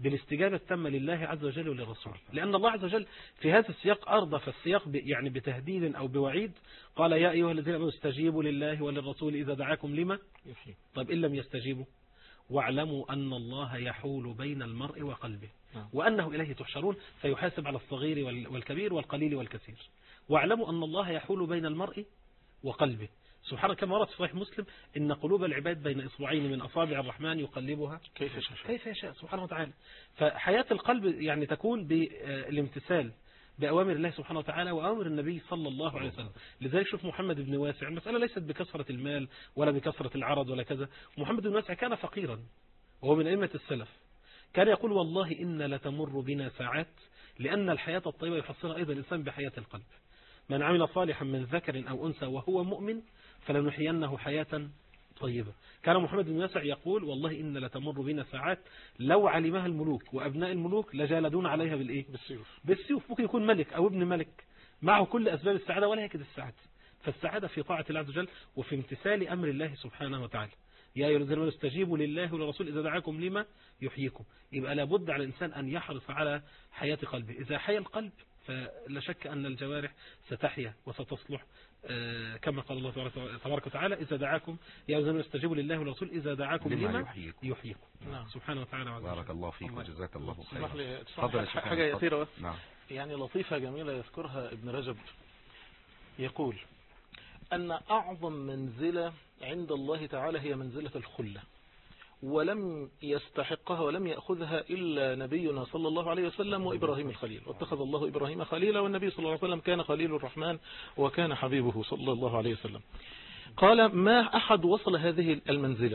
بالاستجابة التامة لله عز وجل وللرسول، لأن الله عز وجل في هذا السياق أرضى السياق يعني بتهديد أو بوعيد، قال يا أيها الذين آمنوا استجيبوا لله وللرسول إذا دعاكم لما يحييكم. طب إن لم يستجيبوا واعلموا أن الله يحول بين المرء وقلبه وأنه إليه تحشرون فيحاسب على الصغير والكبير والقليل والكثير. واعلموا أن الله يحول بين المرء وقلبه سبحانه، كما ورد في صحيح مسلم إن قلوب العباد بين إصبعين من أصابع الرحمن يقلبها كيف يشاء سبحانه وتعالى. فحياة القلب يعني تكون بالامتثال بأوامر الله سبحانه وتعالى وأوامر النبي صلى الله عليه وسلم. لذلك شوف محمد بن واسع، المسألة ليست بكثرة المال ولا بكثرة العرض ولا كذا. محمد بن واسع كان فقيرا وهو من أئمة السلف، كان يقول والله إن لتمر بنا ساعات، لأن الحياة الطيبة يحصلها أيضا الإنسان بحياة القلب. من عمل صالحا من ذكر أو أنثى وهو مؤمن فلنحيينه حياة طيبة. كان محمد بن واسع يقول والله إن لتمر بنا ساعات لو علمها الملوك وأبناء الملوك لجالدون عليها بالإيه؟ بالسيوف. ممكن يكون ملك أو ابن ملك معه كل أسباب السعادة ولا يجد السعادة. فالسعادة في طاعة الله عز وجل وفي امتثال أمر الله سبحانه وتعالى. يا أيها الذين آمنوا استجيبوا لله وللرسول إذا دعاكم لما يحييكم. يبقى لابد على الإنسان أن يحرص على حياة قلبه. إذا حيا القلب فلا شك أن الجوارح ستحيا وستصلح كما قال الله تبارك وتعالى إذا دعاكم يا أيها الذين استجيبوا لله والرسول إذا دعاكم لما يحييكم. نعم سبحانه وتعالى. بارك الله فيك وجزاك الله خيرا. تفضل حاجة يسيرة يعني لطيفة جميلة يذكرها ابن رجب، يقول أن أعظم منزلة عند الله تعالى هي منزلة الخلة، ولم يستحقها ولم يأخذها إلا نبينا صلى الله عليه وسلم وإبراهيم الخليل، واتخذ الله إبراهيم خليلا، والنبي صلى الله عليه وسلم كان خليل الرحمن وكان حبيبه صلى الله عليه وسلم. قال ما أحد وصل هذه المنزلة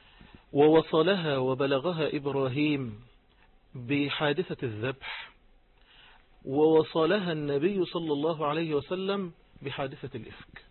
ووصلها وبلغها إبراهيم بحادثة الذبح، ووصلها النبي صلى الله عليه وسلم بحادثة الإفك.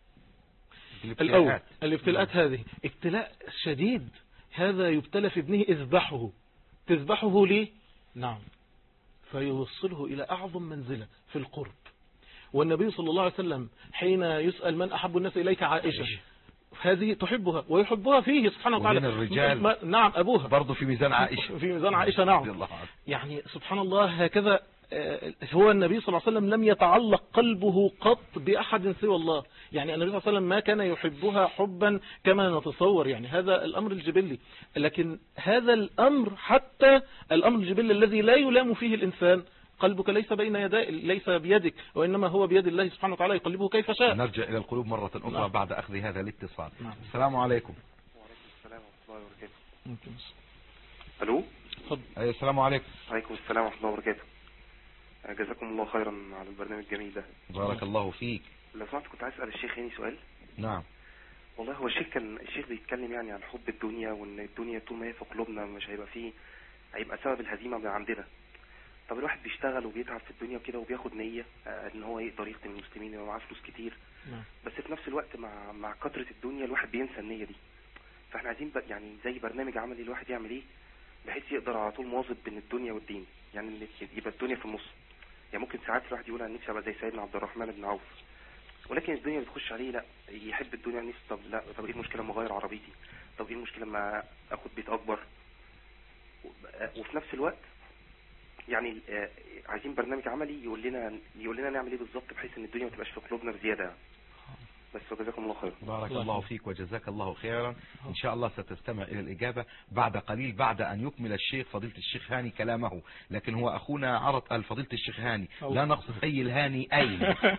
الأول الابتلاءات هذه ابتلاء شديد، هذا يبتلى في ابنه اذبحه، تذبحه ليه؟ نعم، فيوصله إلى أعظم منزلة في القرب. والنبي صلى الله عليه وسلم حين يسأل من أحب الناس إليك عائشة، هذه تحبها ويحبها فيه سبحانه وتعالى. الرجال نعم أبوها برضه في ميزان عائشة، في ميزان عائشة. نعم يعني سبحان الله هكذا. هو النبي صلى الله عليه وسلم لم يتعلق قلبه قط بأحد سوى الله، يعني النبي صلى الله عليه وسلم ما كان يحبها حبا كما نتصور، يعني هذا الأمر الجبلي. لكن هذا الأمر حتى الأمر الجبلي الذي لا يلام فيه الإنسان، قلبك ليس بين يدي ليس بيدك وإنما هو بيد الله سبحانه وتعالى يقلبه كيف شاء. نرجع إلى القلوب مرة أخرى بعد أخذ هذا الاتصال. السلام عليكم. وعليكم السلام ورحمة الله وبركاته. ممكن. ألو. السلام عليكم. وعليكم السلام ورحمة الله وبركاته. جزاكم الله خيرا على البرنامج الجميل ده. بارك الله فيك. لو سمحت كنت عايز أسأل الشيخ هاني سؤال. نعم. والله هو الشيخ بيتكلم يعني عن حب الدنيا، وان الدنيا طول ما هي في قلوبنا مش هيبقى سبب الهزيمة من عندنا. طب الواحد بيشتغل وبيتعب في الدنيا وكده وبياخد نية ان هو يقدر يخدم المسلمين ومعاه فلوس كتير، بس في نفس الوقت مع كثرة الدنيا الواحد بينسى النية دي. فاحنا عايزين يعني زي برنامج عملي الواحد يعمل ايه بحيث يقدر على طول مواظب بين الدنيا والدين، يعني يبقى الدنيا في النص. يعني ممكن ساعات الواحد يقول انا نفسي ابقى زي سيدنا عبد الرحمن بن عوف، ولكن الدنيا بتخش عليه لا يحب الدنيا نفسه. طب ايه المشكله لما اغير عربيتي؟ طب ايه المشكله لما اخد بيت اكبر؟ وفي نفس الوقت يعني عايزين برنامج عملي يقول لنا نعمل ايه بالظبط بحيث ان الدنيا ما تبقاش في قلوبنا بزياده. بس وجزاكم الله خير. بارك الله فيك وجزاك الله خيرا. إن شاء الله ستستمع إلى الإجابة بعد قليل بعد أن يكمل الشيخ فضيلة الشيخ هاني كلامه. لكن هو أخونا عرض فضيلة الشيخ هاني، لا نقصد أي الهاني أي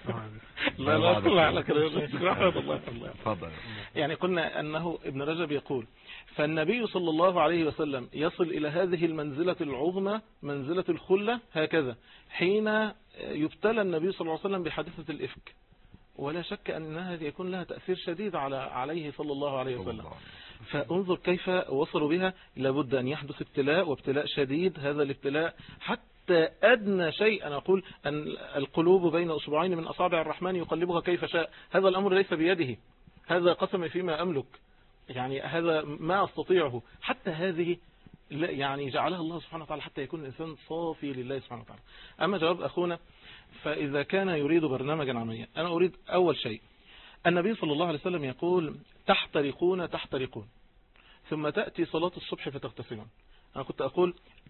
لا تفضل. يعني قلنا أنه ابن رجب يقول فالنبي صلى الله عليه وسلم يصل إلى هذه المنزلة العظمى منزلة الخلة هكذا حين يبتلى النبي صلى الله عليه وسلم بحادثة الإفك، ولا شك أنها يكون لها تأثير شديد عليه صلى الله عليه وسلم. فانظر كيف وصلوا بها. لابد أن يحدث ابتلاء وابتلاء شديد. هذا الابتلاء حتى أدنى شيء أنا أقول أن القلوب بين أصبعين من أصابع الرحمن يقلبها كيف شاء، هذا الأمر ليس بيده، هذا قسم فيما أملك، يعني هذا ما أستطيعه. حتى هذه يعني جعلها الله سبحانه وتعالى حتى يكون الإنسان صافي لله سبحانه وتعالى. أما جواب أخونا، فإذا كان يريد برنامجا عمليا، أنا أريد أول شيء النبي صلى الله عليه وسلم يقول تحترقون ثم تأتي صلاة الصبح فتغتسلون. أنا كنت أقول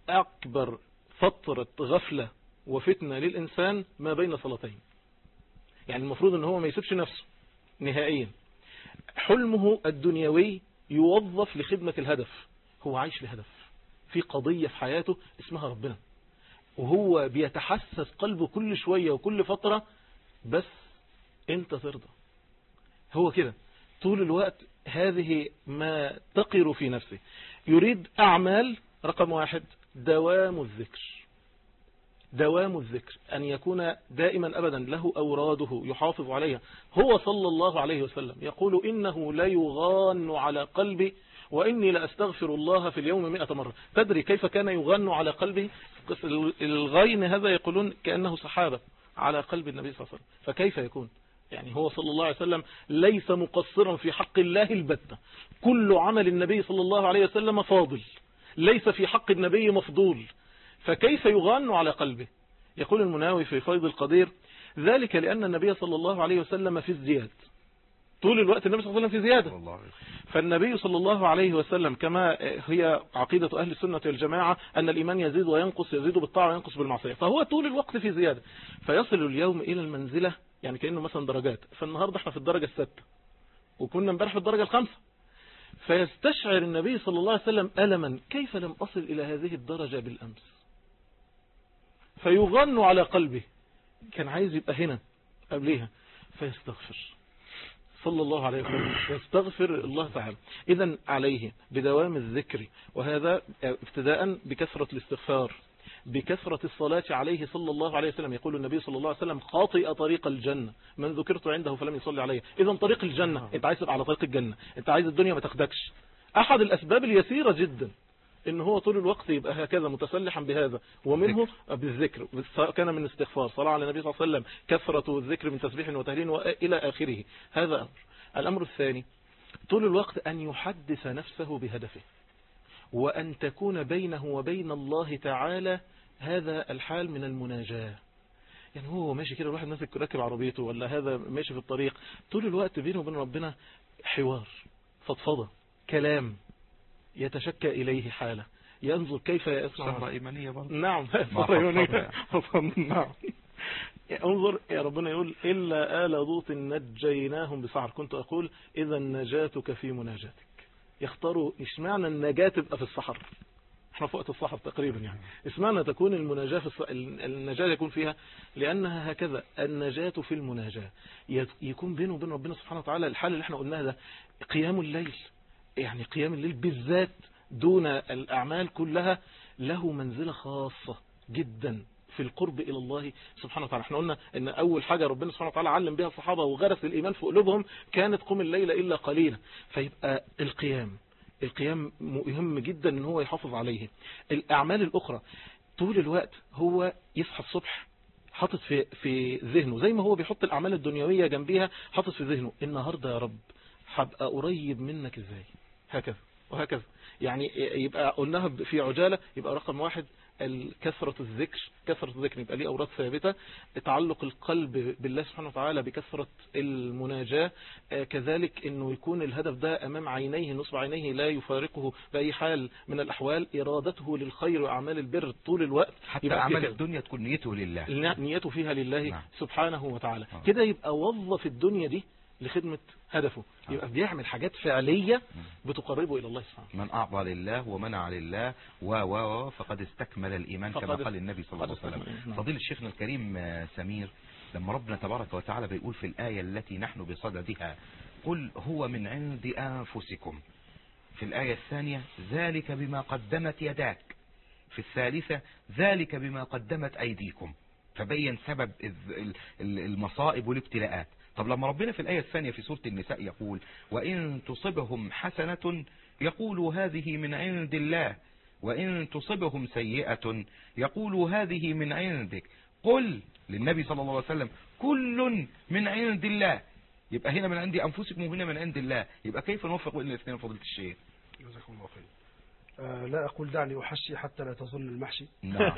أكبر فترة غفلة وفتنة للإنسان ما بين صلاتين. يعني المفروض ان هو ما يسيبش نفسه نهائيا. حلمه الدنيوي يوظف لخدمة الهدف. هو عايش لهدف، في قضية في حياته اسمها ربنا، وهو بيتحسس قلبه كل شوية وكل فترة بس انت ترضى. هو كده طول الوقت، هذه ما تقر في نفسه. يريد أعمال. رقم 1 دوام الذكر. دوام الذكر، أن يكون دائما أبدا له أوراده يحافظ عليها. هو صلى الله عليه وسلم يقول إنه لا يغان على قلبي وإني لأستغفر الله في اليوم 100 مرة. تدري كيف كان يغان على قلبه؟ الغين هذا يقولون كأنه سحابة على قلب النبي صلى الله عليه وسلم. فكيف يكون؟ يعني هو صلى الله عليه وسلم ليس مقصرا في حق الله البتة. كل عمل النبي صلى الله عليه وسلم فاضل، ليس في حق النبي مفضول. فكيف يغان على قلبه؟ يقول المناوي في فيض القدير: ذلك لأن النبي صلى الله عليه وسلم في ازدياد. طول الوقت النبي صلى الله عليه وسلم في زيادة. فالنبي صلى الله عليه وسلم كما هي عقيدة أهل السنة والجماعة أن الإيمان يزيد وينقص، يزيد بالطاعة وينقص بالمعصية. فهو طول الوقت في زيادة، فيصل اليوم إلى المنزلة يعني كأنه مثلا درجات. فالنهاردة احنا في الدرجة 6 وكنا امبارح في الدرجة 5. فيستشعر النبي صلى الله عليه وسلم ألما: كيف لم أصل إلى هذه الدرجة بالأمس؟ فيغن على قلبه، كان عايز يبقى هنا قبلها. فيستغفر صلى الله عليه وسلم، يستغفر الله تعالى. إذن عليه بدوام الذكر، وهذا ابتداء بكثرة الاستغفار، بكثرة الصلاة عليه صلى الله عليه وسلم. يقول النبي صلى الله عليه وسلم: خاطئ طريق الجنة من ذكرت عنده فلم يصلي عليه. إذن طريق الجنة، انت عايز تبقى على طريق الجنة، انت عايز الدنيا ما تاخدكش. أحد الأسباب اليسيرة جدا ان هو طول الوقت يبقى هكذا متسلحا بهذا، ومنه بالذكر، كان من استغفار، صلاة على النبي صلى الله عليه وسلم، كثرة الذكر من تسبيح وتهليل وإلى آخره. هذا أمر. الأمر الثاني طول الوقت أن يحدث نفسه بهدفه، وأن تكون بينه وبين الله تعالى هذا الحال من المناجاة. يعني هو ماشي كده، الواحد ماسك راكب عربيته ولا هذا ماشي في الطريق، طول الوقت بينه وبين ربنا حوار، فضفضة، كلام، يتشكى إليه حالة، ينظر كيف يسمع. سهرة إيمانية برضه. نعم، سهرة إيمانية. نعم. انظر يا ربنا يقول: إلا آل لوط نجيناهم بسحر. كنت أقول إذا نجاتك في مناجاتك. يختاروا اشمعنى النجاة تبقى في السحر، احنا في وقت السحر تقريبا، يعني اشمعنى تكون المناجاة في النجاة يكون فيها، لأنها هكذا النجاة في المناجاة. يكون بينه وبين ربنا سبحانه وتعالى الحال اللي احنا قلناها ده، قيام الليل. يعني قيام الليل بالذات دون الأعمال كلها له منزلة خاصة جدا في القرب إلى الله سبحانه وتعالى. احنا قلنا ان أول حاجة ربنا سبحانه وتعالى علم بها الصحابة وغرس الإيمان في قلوبهم كانت قم الليل إلا قليلا. فيبقى القيام مهم جدا ان هو يحافظ عليه. الأعمال الأخرى طول الوقت هو يصحى الصبح حاطط في ذهنه، زي ما هو بيحط الأعمال الدنيوية جنبيها، حاطط في ذهنه: النهاردة يا رب هبقى قريب منك ازاي، هكذا وهكذا. يعني يبقى قلناها في عجالة. يبقى رقم 1 كثرة الذكر، كثرة الذكر يبقى ليه أوراد ثابتة، تعلق القلب بالله سبحانه وتعالى بكثرة المناجاة، كذلك انه يكون الهدف ده امام عينيه، نصب عينيه لا يفارقه بأي حال من الأحوال، إرادته للخير وأعمال البر طول الوقت، حتى أعمال الدنيا تكون نيته لله، نيته فيها لله نعم. سبحانه وتعالى. كده يبقى وظف الدنيا دي لخدمة هدفه، يبقى بيعمل حاجات فعلية بتقربه إلى الله سبحانه. من أعطى لله ومنع لله فقد استكمل الإيمان كما قال النبي صلى الله عليه وسلم. فضيلة شيخنا الكريم سمير، لما ربنا تبارك وتعالى بيقول في الآية التي نحن بصددها: قل هو من عند أنفسكم، في الآية الثانية: ذلك بما قدمت يداك، في الثالثة: ذلك بما قدمت أيديكم، فبين سبب المصائب والابتلاءات. طب لما ربنا في الآية الثانية في سورة النساء يقول: وإن تصبهم حسنة يقولوا هذه من عند الله، وإن تصبهم سيئة يقولوا هذه من عندك، قل للنبي صلى الله عليه وسلم: كل من عند الله. يبقى هنا من عند أنفسكم وهنا من عند الله، يبقى كيف نوفق بين الاثنين فضيلة الشيخ؟ جزاكم الله خير. لا أقول دعني أحشي حتى لا تظن المحشي. نعم.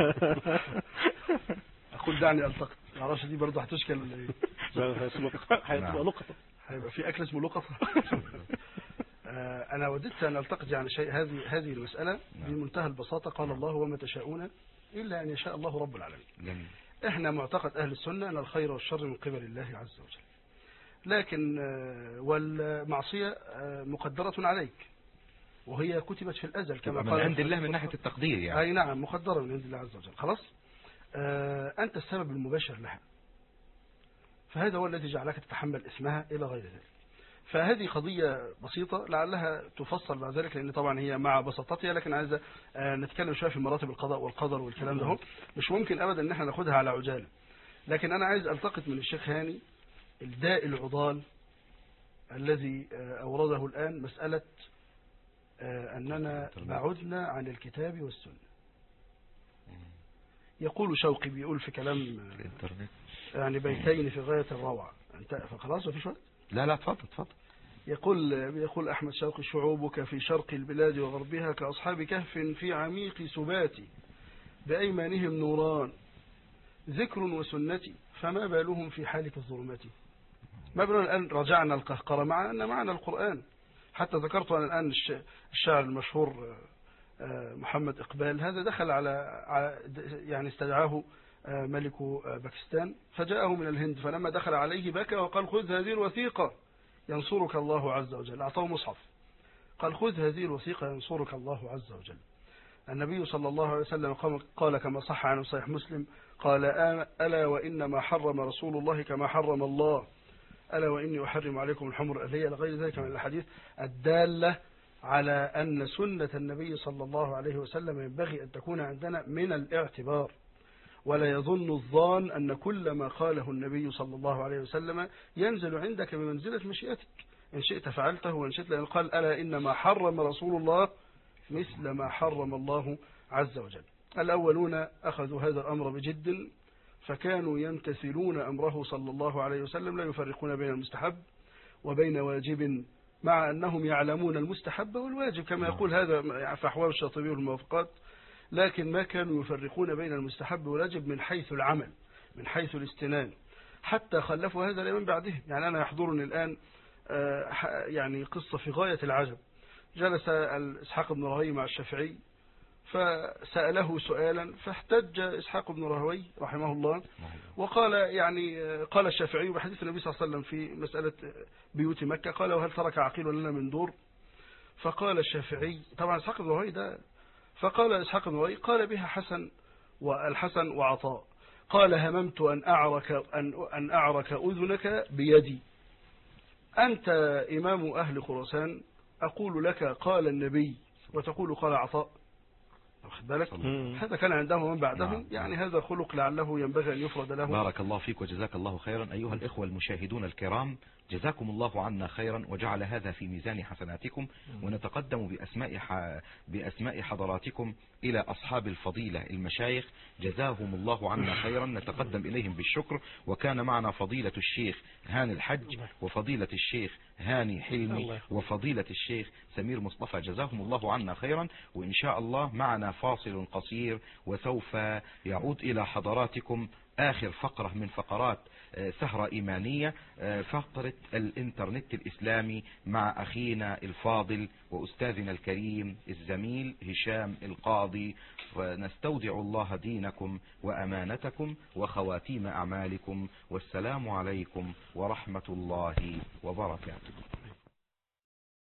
أقول دعني ألتقط. معرفش دي برضه هتشكل ولا إيه؟ هتبقى لقطة، هيبقى في أكل اسمه لقطة. أنا وددت أن ألتقط يعني شيء هذه المسألة بمنتهى البساطة. قال الله وما تشاءون إلا أن يشاء الله رب العالمين. جميل. إحنا معتقد أهل السنة أن الخير والشر من قبل الله عز وجل، لكن والمعصية مقدرة عليك وهي كتبت في الأزل كما من قال عند الله من ناحية التقدير يعني. أي نعم، مقدرة من عند الله عز وجل. خلاص أنت السبب المباشر لها، فهذا هو الذي جعلك تتحمل اسمها إلى غير ذلك. فهذه قضية بسيطة لعلها تفصل بعد ذلك، لأن طبعا هي مع بساطتها، لكن عايزة نتكلم شوية في مراتب القضاء والقدر والكلام ده. مش ممكن أبدا أن احنا ناخدها على عجالة، لكن أنا عايز ألتقط من الشيخ هاني الداء العضال الذي أورده الآن، مسألة أننا بعدنا عن الكتاب والسنة. يقول شوقي، بيقول في كلام الانترنت يعني بيتين في غاية الروعة. انت فخلاص مفيش وقت. لا اتفضل. يقول أحمد شوقي: شعوبك في شرق البلاد وغربها كأصحاب كهف في عميق سبات، بأيمانهم نوران ذكر وسنتي، فما بالهم في حالك الظلمات. ما بالنا الآن رجعنا القهقرة مع أن معنا القرآن. حتى ذكرت أن الآن الشاعر المشهور محمد إقبال هذا دخل على يعني استدعاه ملك باكستان فجاءه من الهند، فلما دخل عليه بكى وقال: خذ هذه الوثيقة ينصرك الله عز وجل. أعطاه مصحف، قال: خذ هذه الوثيقة ينصرك الله عز وجل. النبي صلى الله عليه وسلم قال كما صح عنه صحيح مسلم، قال: ألا وإنما حرم رسول الله كما حرم الله، ألا وإني أحرم عليكم الحمر الأهلية، لغير ذلك من الحديث الدالة على أن سنة النبي صلى الله عليه وسلم ينبغي أن تكون عندنا من الاعتبار. ولا يظن الظان أن كل ما قاله النبي صلى الله عليه وسلم ينزل عندك بمنزلة مشيئتك، إن شئت فعلته وإن شئت، لأن قال: ألا إنما حرم رسول الله مثل ما حرم الله عز وجل. الأولون أخذوا هذا الأمر بجد، فكانوا يمتثلون أمره صلى الله عليه وسلم، لا يفرقون بين المستحب وبين واجب، مع أنهم يعلمون المستحب والواجب كما يقول هذا في أحوال الشاطبي والموافقات، لكن ما كانوا يفرقون بين المستحب والواجب من حيث العمل، من حيث الاستنان، حتى خلفوا هذا لمن بعدهم. يعني أنا يحضرني الآن يعني قصة في غاية العجب. جلس إسحاق بن راهويه مع الشافعي فسأله سؤالا، فاحتج إسحاق بن راهويه رحمه الله وقال قال الشافعي بحديث النبي صلى الله عليه وسلم في مسألة بيوت مكة، قال: وهل ترك عقيل لنا من دور؟ فقال الشافعي، طبعا إسحاق بن راهويه ده، فقال إسحاق بن راهويه: قال بها حسن والحسن وعطاء، قال: هممت أن أعرك أذنك بيدي، أنت إمام أهل خراسان، أقول لك قال النبي وتقول قال عطاء. واخد بالك؟ هذا كان عندهم ومن بعدهم. يعني هذا خلق لعله ينبغي أن يفرد له. بارك الله فيك وجزاك الله خيرا. أيها الإخوة المشاهدون الكرام، جزاكم الله عنا خيرا وجعل هذا في ميزان حسناتكم، ونتقدم بأسماء حضراتكم إلى أصحاب الفضيلة المشايخ، جزاهم الله عنا خيرا، نتقدم إليهم بالشكر. وكان معنا فضيلة الشيخ هاني الحج، وفضيلة الشيخ هاني حلمي، وفضيلة الشيخ سمير مصطفى، جزاهم الله عنا خيرا. وإن شاء الله معنا فاصل قصير، وسوف يعود إلى حضراتكم آخر فقرة من فقرات سهرة إيمانية، فقرة الإنترنت الإسلامي مع أخينا الفاضل وأستاذنا الكريم الزميل هشام القاضي. ونستودع الله دينكم وأمانتكم وخواتيم أعمالكم، والسلام عليكم ورحمة الله وبركاته.